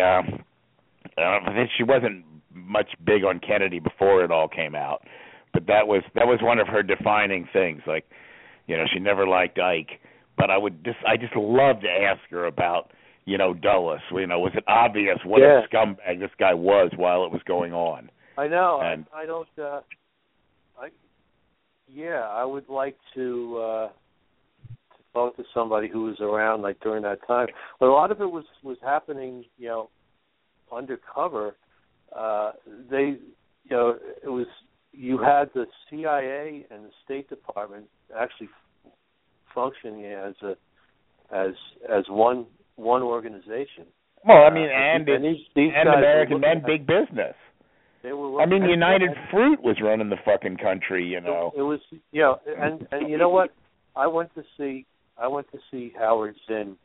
wasn't much big on Kennedy before it all came out, but that was one of her defining things. She never liked Ike, but I just love to ask her about, Dulles. Was it obvious what a scumbag this guy was while it was going on? I know. And I don't. I would like to talk to somebody who was around during that time. But a lot of it was happening, undercover. It was. You had the CIA and the State Department actually functioning as one organization. Well, and these and guys American men, big business. They were. United Fruit was running the fucking country. It was, and you know what? I went to see Howard Zinn.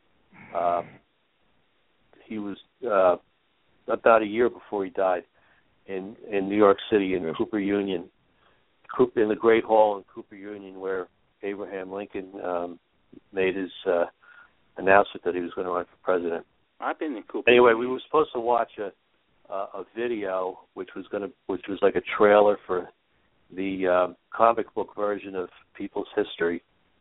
He was about a year before he died. In New York City, in Cooper Union, in the Great Hall in Cooper Union, where Abraham Lincoln made his announcement that he was going to run for president. I've been in Cooper. Anyway, we were supposed to watch a video, which was like a trailer for the comic book version of People's History,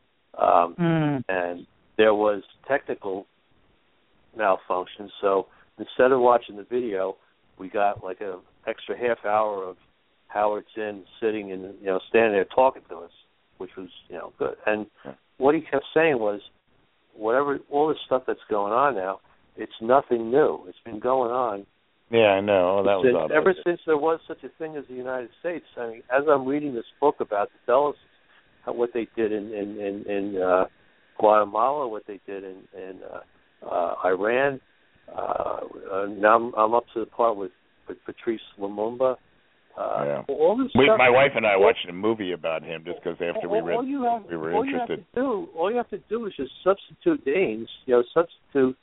and there was technical malfunction. So instead of watching the video, we got a extra half hour of Howard Zinn sitting and standing there talking to us, which was good. And what he kept saying was, all this stuff that's going on now, it's nothing new. It's been going on. Yeah, I know. That was obvious. Ever since there was such a thing as the United States. I mean, as I'm reading this book about the Dulles, what they did in Guatemala, what they did in Iran. Now I'm up to the part with Patrice Lumumba. All this stuff, my wife and I watched a movie about him just because after we read, we were interested. All you have to do is just substitute names. Substitute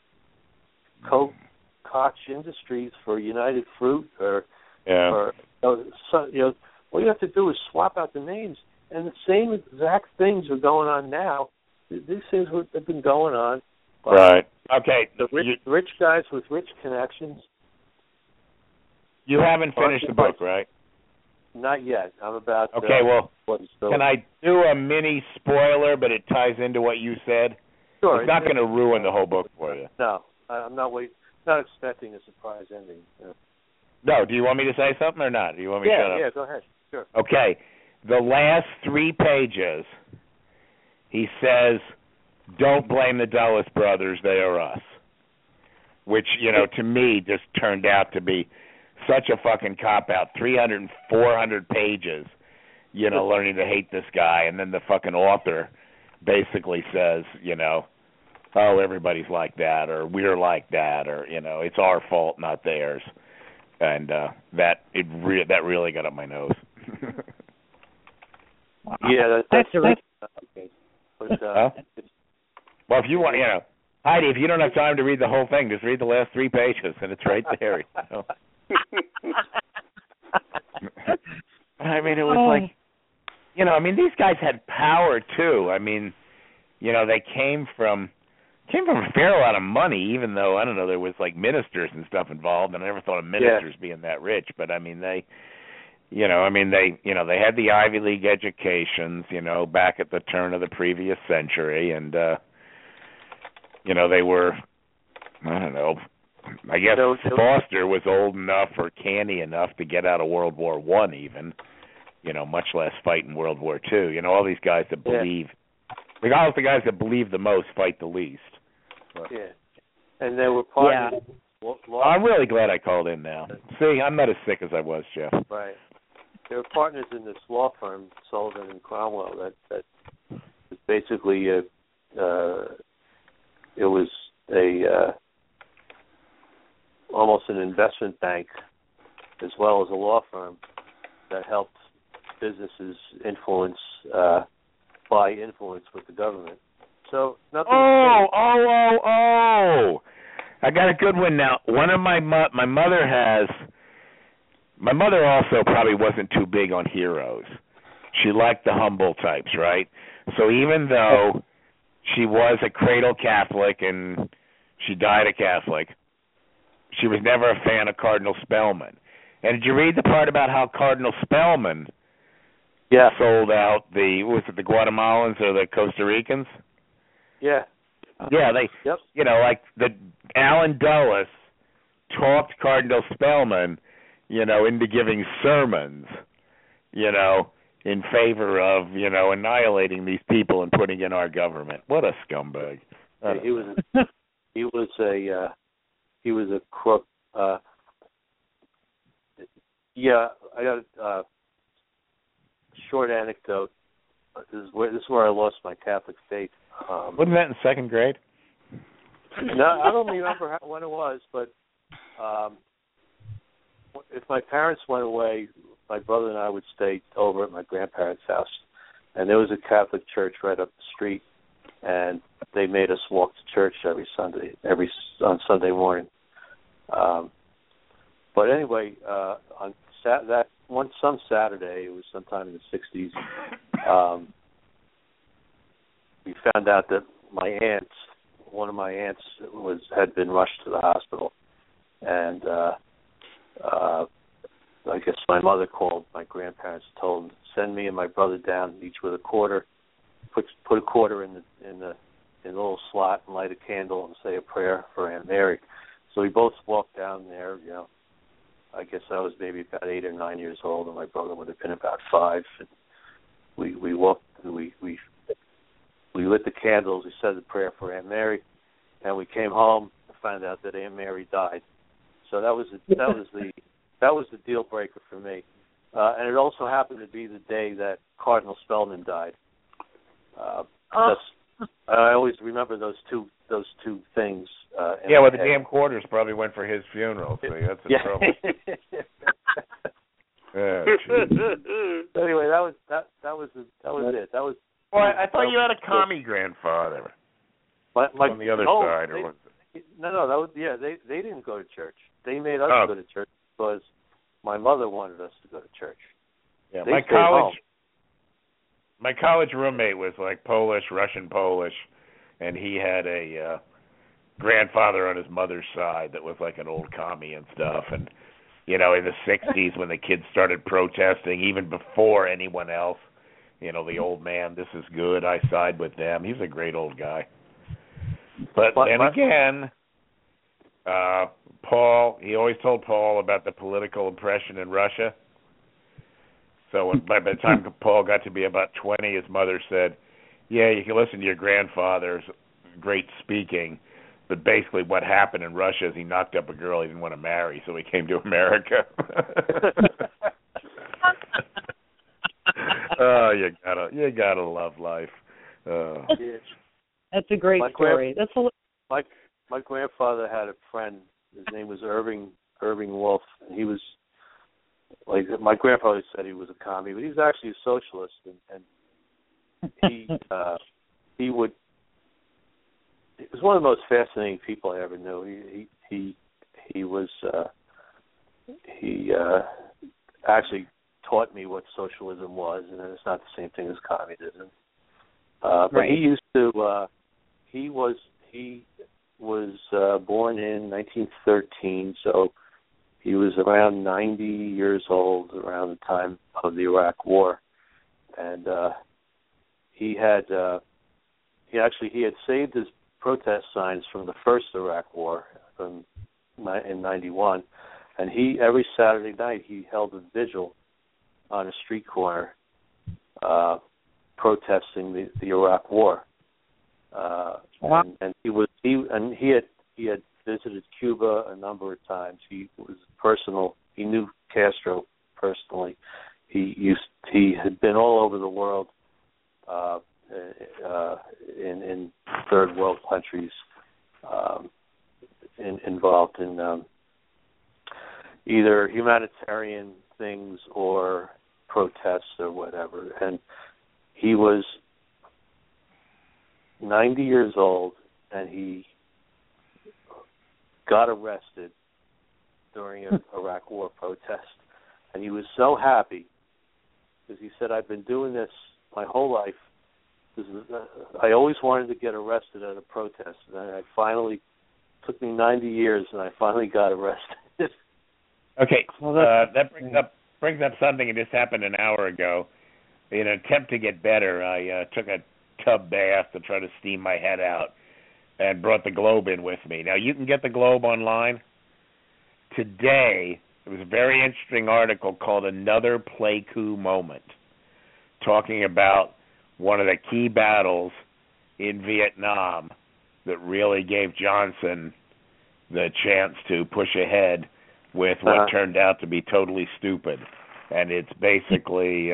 Koch Industries for United Fruit, or all you have to do is swap out the names, and the same exact things are going on now. These things have been going on. Right. Okay. The rich guys with rich connections. You haven't finished the book, right? Not yet. I'm about. Okay. Can I do a mini spoiler, but it ties into what you said? Sure. It's not going to ruin the whole book for you. No, I'm not not expecting a surprise ending. No. Do you want me to say something or not? Do you want me to shut up? Yeah. Go ahead. Sure. Okay. The last 3 pages, he says, "Don't blame the Dulles brothers. They are us." Which, to me, just turned out to be such a fucking cop-out. 300 and 400 pages, learning to hate this guy. And then the fucking author basically says, oh, everybody's like that, or we're like that, or, it's our fault, not theirs. And that really got up my nose. Yeah, that's okay. But, well, if you want, Heidi, if you don't have time to read the whole thing, just read the last 3 pages, and it's right there. I mean, it was like, these guys had power too. I mean, they came from a fair lot of money, even though, I don't know, there was like ministers and stuff involved, and I never thought of ministers being that rich. But I mean, they had the Ivy League educations, back at the turn of the previous century, and they were, I don't know, I guess Foster was old enough or canny enough to get out of World War I even, much less fight in World War II. All these guys that believe, regardless of the guys that believe the most, fight the least. Yeah. And they were partners. I'm really glad I called in now. See, I'm not as sick as I was, Jeff. Right. They were partners in this law firm, Sullivan and Cromwell, that was basically it was almost an investment bank as well as a law firm that helped businesses buy influence with the government. So nothing. Oh! I got a good one now. One of my mother also probably wasn't too big on heroes. She liked the humble types, right? So even though she was a cradle Catholic and she died a Catholic, she was never a fan of Cardinal Spellman. And did you read the part about how Cardinal Spellman sold out the Guatemalans or the Costa Ricans? Yeah. Yeah, like the Alan Dulles talked Cardinal Spellman, into giving sermons, in favor of, annihilating these people and putting in our government. What a scumbag. He was a crook. I got a short anecdote. This is where I lost my Catholic faith. Wasn't that in 2nd grade? No, I don't remember when it was, but if my parents went away, my brother and I would stay over at my grandparents' house, and there was a Catholic church right up the street, and they made us walk to church every Sunday, on Sunday morning. But anyway, on some Saturday, it was sometime in the 60s, we found out that one of my aunts had been rushed to the hospital, and I guess my mother called my grandparents, told them to send me and my brother down, each with a quarter, put a quarter in the little slot and light a candle and say a prayer for Aunt Mary. So we both walked down there. I guess I was maybe about 8 or 9 years old, and my brother would have been about 5. And we walked. We lit the candles. We said the prayer for Aunt Mary, and we came home and found out that Aunt Mary died. So that was the deal breaker for me. And it also happened to be the day that Cardinal Spellman died. I always remember those two things. Yeah, well, the damn quarters probably went for his funeral. So that's the trouble. Anyway, that was it. That was. Well, I thought you had a commie grandfather. On the other side, or was it? No, that was They didn't go to church. They made us go to church because my mother wanted us to go to church. Yeah, they my college roommate was like Polish, Russian Polish, and he had a grandfather on his mother's side that was like an old commie and stuff. And in the 60s when the kids started protesting, even before anyone else, the old man, this is good, I side with them. He was a great old guy. But then again, Paul, he always told Paul about the political oppression in Russia. So by the time Paul got to be about 20, his mother said, yeah, you can listen to your grandfather's great speaking, but basically what happened in Russia is he knocked up a girl he didn't want to marry, so he came to America. Oh, you gotta love life. That's a great story. My grandfather had a friend. His name was Irving Wolf. And he was like my grandfather said he was a commie, but he was actually a socialist, and he would. He was one of the most fascinating people I ever knew. He was actually taught me what socialism was, and it's not the same thing as communism. But he used to. He was born in 1913, so he was around 90 years old around the time of the Iraq War, and he had saved his protest signs from the first Iraq War in 91, and every Saturday night he held a vigil on a street corner protesting the Iraq War. And he had visited Cuba a number of times. He knew Castro personally. He had been all over the world in third world countries, involved in either humanitarian things or protests or whatever. And he was 90 years old, and he got arrested during an Iraq War protest. And he was so happy because he said, I've been doing this my whole life. I always wanted to get arrested at a protest, and took me 90 years, and I finally got arrested. Okay, that brings up something that just happened an hour ago. In an attempt to get better, I took a tub bath to try to steam my head out and brought the Globe in with me. Now, you can get the Globe online. Today, there was a very interesting article called Another Pleiku Moment, talking about one of the key battles in Vietnam that really gave Johnson the chance to push ahead with what turned out to be totally stupid. And it's basically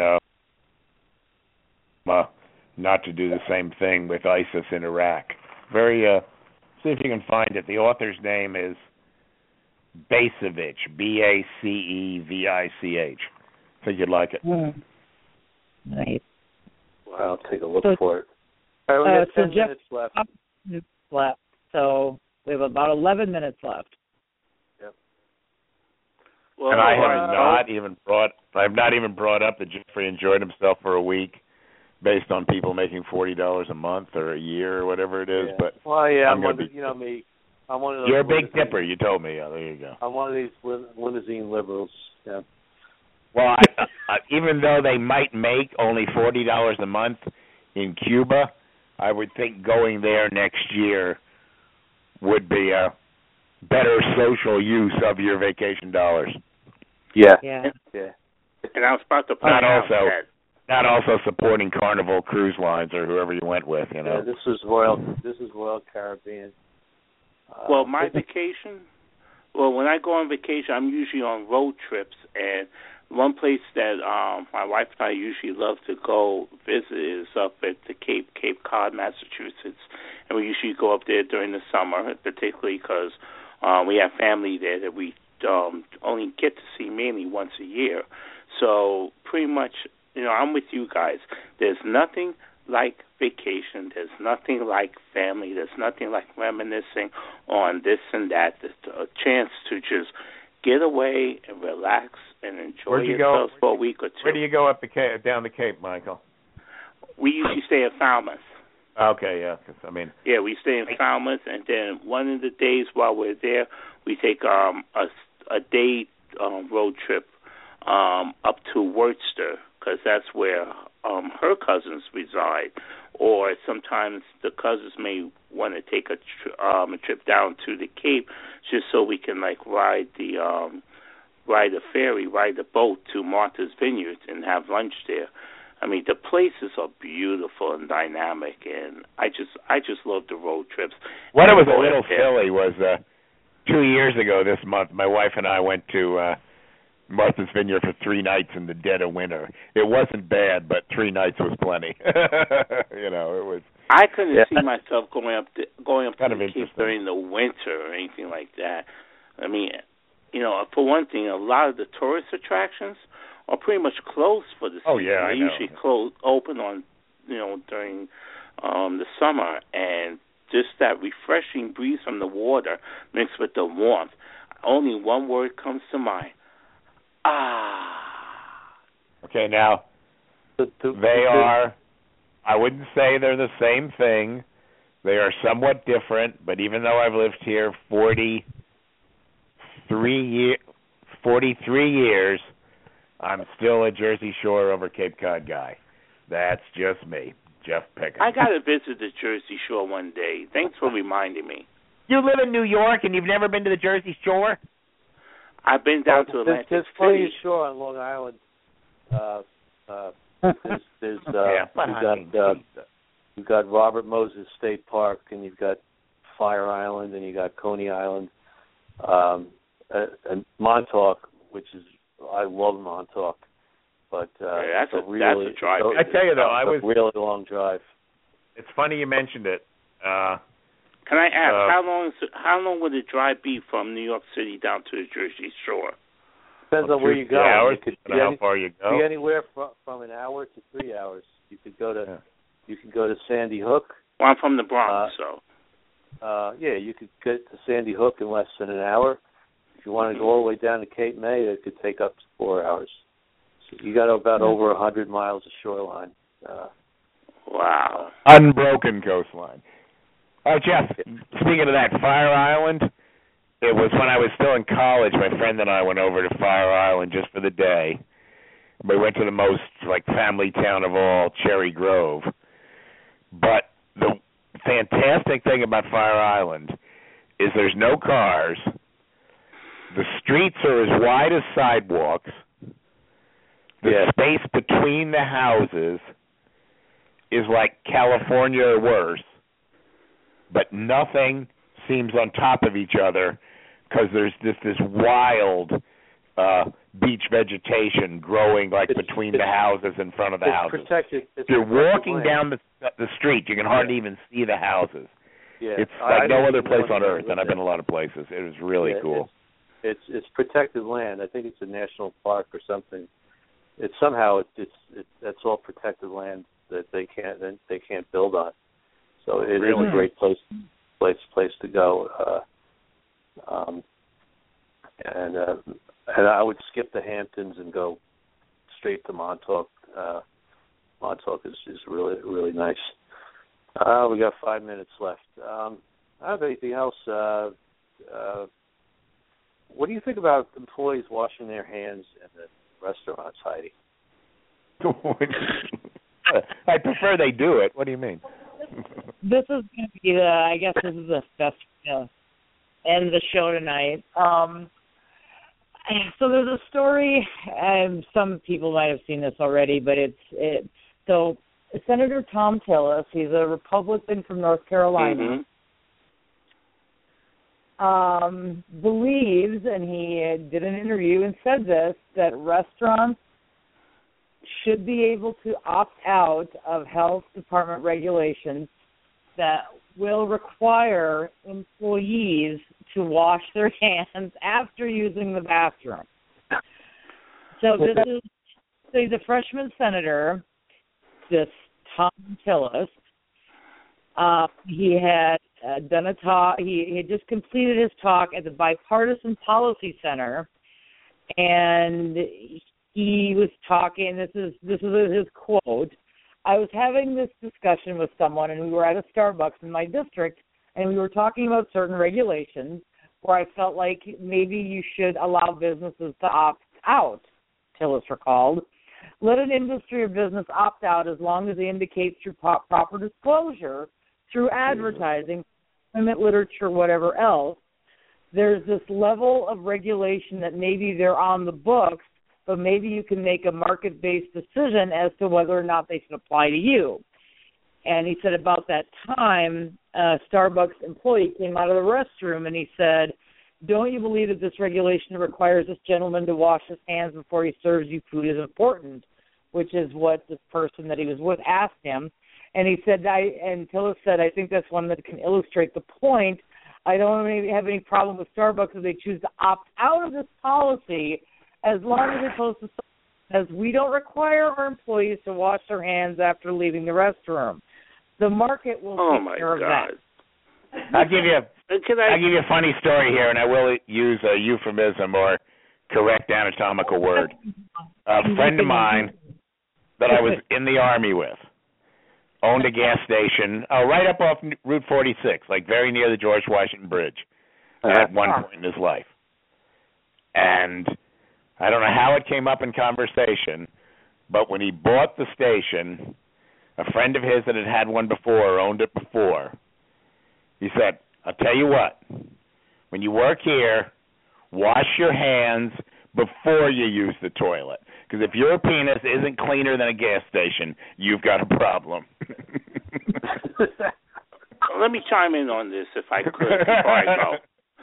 not to do the same thing with ISIS in Iraq. See if you can find it. The author's name is Bacevich, Bacevich. I think you'd like it. Nice. Well, I'll take a look for it. All right, we have 10 minutes left. So we have about 11 minutes left. Yep. Well, and I have not even brought up that Jeffrey enjoyed himself for a week, based on people making $40 a month or a year or whatever it is. Yeah. But I'm one of those. You're a big dipper. You told me. There you go. I'm one of these limousine liberals. Yeah. Well, even though they might make only $40 a month in Cuba, I would think going there next year would be a better social use of your vacation dollars. Yeah. And I was about to point out that not also supporting Carnival Cruise Lines or whoever you went with, Yeah, this is Royal Caribbean. My vacation. Well, when I go on vacation, I'm usually on road trips, and one place that my wife and I usually love to go visit is up at the Cape Cod, Massachusetts, and we usually go up there during the summer, particularly because we have family there that we only get to see mainly once a year. So pretty much, I'm with you guys. There's nothing like vacation. There's nothing like family. There's nothing like reminiscing on this and that. There's a chance to just get away and relax and enjoy yourselves for a week or two. Where do you go down the Cape, Michael? We usually stay at Falmouth. Okay, yeah. Yeah, we stay in Falmouth, and then one of the days while we're there, we take a day road trip up to Worcester, because that's where her cousins reside. Or sometimes the cousins may want to take a trip down to the Cape just so we can ride the ferry, ride the boat to Martha's Vineyard and have lunch there. I mean, the places are beautiful and dynamic, and I just love the road trips. What was a little silly was 2 years ago this month, my wife and I went to Martha's Vineyard for 3 nights in the dead of winter. It wasn't bad, but 3 nights was plenty. It was. I couldn't see myself going up to the Cape during the winter or anything like that. I mean, for one thing, a lot of the tourist attractions are pretty much closed for the season. Oh yeah, they usually open on during the summer, and just that refreshing breeze from the water mixed with the warmth. Only one word comes to mind. Okay, now they are. I wouldn't say they're the same thing. They are somewhat different, but even though I've lived here 43 years, I'm still a Jersey Shore over Cape Cod guy. That's just me, Jeff Pickens. I got to visit the Jersey Shore one day. Thanks for reminding me. You live in New York and you've never been to the Jersey Shore? I've been down to Atlantic There's plenty of shore on Long Island. You've got Robert Moses State Park, and you've got Fire Island, and you got Coney Island, and Montauk, which is I love Montauk, but that's a drive. I tell you though, a really long drive. It's funny you mentioned it. Can I ask how long would the drive be from New York City down to the Jersey Shore? Depends on where you go. Hours, you could how far you go. Be anywhere from an hour to 3 hours. You could go to Sandy Hook. Well, I'm from the Bronx, so. You could get to Sandy Hook in less than an hour. If you want to go all the way down to Cape May, it could take up to 4 hours. So you got about over 100 miles of shoreline. Wow. Unbroken coastline. Oh, Jeff, speaking of that, Fire Island, it was when I was still in college. My friend and I went over to Fire Island just for the day. We went to the most, family town of all, Cherry Grove. But the fantastic thing about Fire Island is there's no cars. The streets are as wide as sidewalks. The space between the houses is like California or worse, but nothing seems on top of each other because there's this wild beach vegetation growing between the houses, in front of the houses. If you're walking down the street, you can hardly even see the houses. Yeah. It's like no other place on earth, and I've been a lot of places. It was really cool. It's protected land. I think it's a national park or something. It's that's all protected land that they can't build on. So it is a great place to go. And I would skip the Hamptons and go straight to Montauk. Montauk is really, really nice. We got 5 minutes left. I don't have anything else. What do you think about employees washing their hands in the restaurants, Heidi? I prefer they do it. What do you mean? This is going to be this is the best end the show tonight. So there's a story, and some people might have seen this already, but so Senator Thom Tillis, he's a Republican from North Carolina, believes, and he did an interview and said this, that restaurants should be able to opt out of health department regulations that will require employees to wash their hands after using the bathroom. So he's a freshman senator, this Tom Tillis. He had done a talk. He had just completed his talk at the Bipartisan Policy Center, and he was talking. This is his quote. I was having this discussion with someone, and we were at a Starbucks in my district, and we were talking about certain regulations where I felt like maybe you should allow businesses to opt out, Tillis recalled. Let an industry or business opt out as long as they indicate through proper disclosure, through advertising, employment literature, whatever else. There's this level of regulation that maybe they're on the books, but maybe you can make a market-based decision as to whether or not they should apply to you. And he said about that time, a Starbucks employee came out of the restroom and he said, don't you believe that this regulation requires this gentleman to wash his hands before he serves you food is important, which is what this person that he was with asked him. And he said, and Tillis said, I think that's one that can illustrate the point. I don't have any problem with Starbucks if they choose to opt out of this policy as long as they post as we don't require our employees to wash their hands after leaving the restroom. The market will take care of that. I'll give you a funny story here, and I will use a euphemism or correct anatomical word. A friend of mine that I was in the Army with owned a gas station right up off Route 46, like very near the George Washington Bridge at one point in his life. And I don't know how it came up in conversation, but when he bought the station, a friend of his that had one before, owned it before, he said, I'll tell you what, when you work here, wash your hands before you use the toilet. Because if your penis isn't cleaner than a gas station, you've got a problem. Let me chime in on this, if I could, before I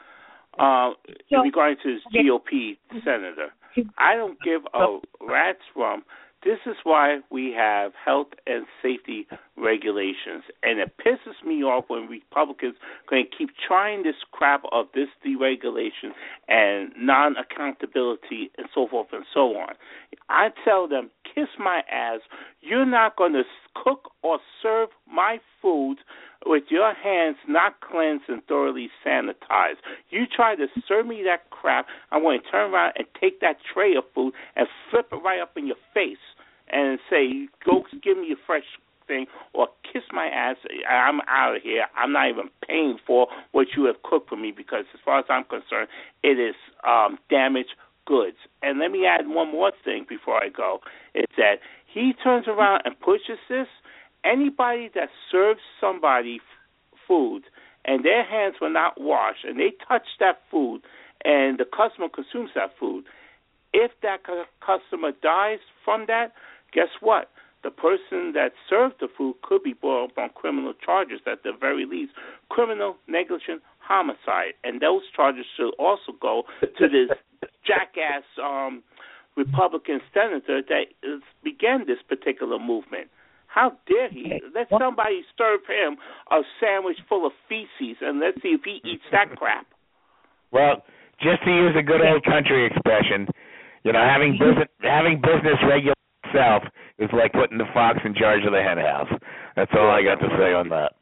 go. In regard to this GOP senator, I don't give a rat's rump. This is why we have health and safety regulations, and it pisses me off when Republicans going to keep trying this crap of this deregulation and non-accountability and so forth and so on. I tell them, kiss my ass. You're not going to cook or serve my food with your hands not cleansed and thoroughly sanitized. You try to serve me that crap, I'm going to turn around and take that tray of food and flip it right up in your face and say, go give me a fresh thing or kiss my ass. I'm out of here. I'm not even paying for what you have cooked for me because as far as I'm concerned, it is damaged goods. And let me add one more thing before I go. It's that he turns around and pushes this. Anybody that serves somebody food and their hands were not washed and they touch that food and the customer consumes that food, if that customer dies from that, guess what? The person that served the food could be brought up on criminal charges, at the very least, criminal negligent homicide. And those charges should also go to this jackass Republican senator that began this particular movement. How dare he? Let somebody serve him a sandwich full of feces, and let's see if he eats that crap. Well, just to use a good old country expression, having business regulate itself is like putting the fox in charge of the hen house. That's all I got to say on that.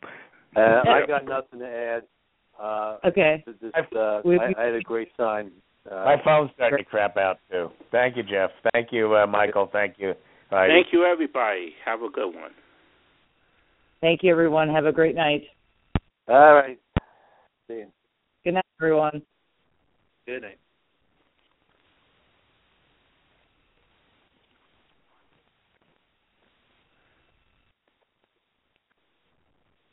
I got nothing to add. Okay. I had a great time. My phone's starting to crap out, too. Thank you, Jeff. Thank you, Michael. Thank you. Thank you, everybody. Have a good one. Thank you, everyone. Have a great night. All right. See you. Good night, everyone. Good night.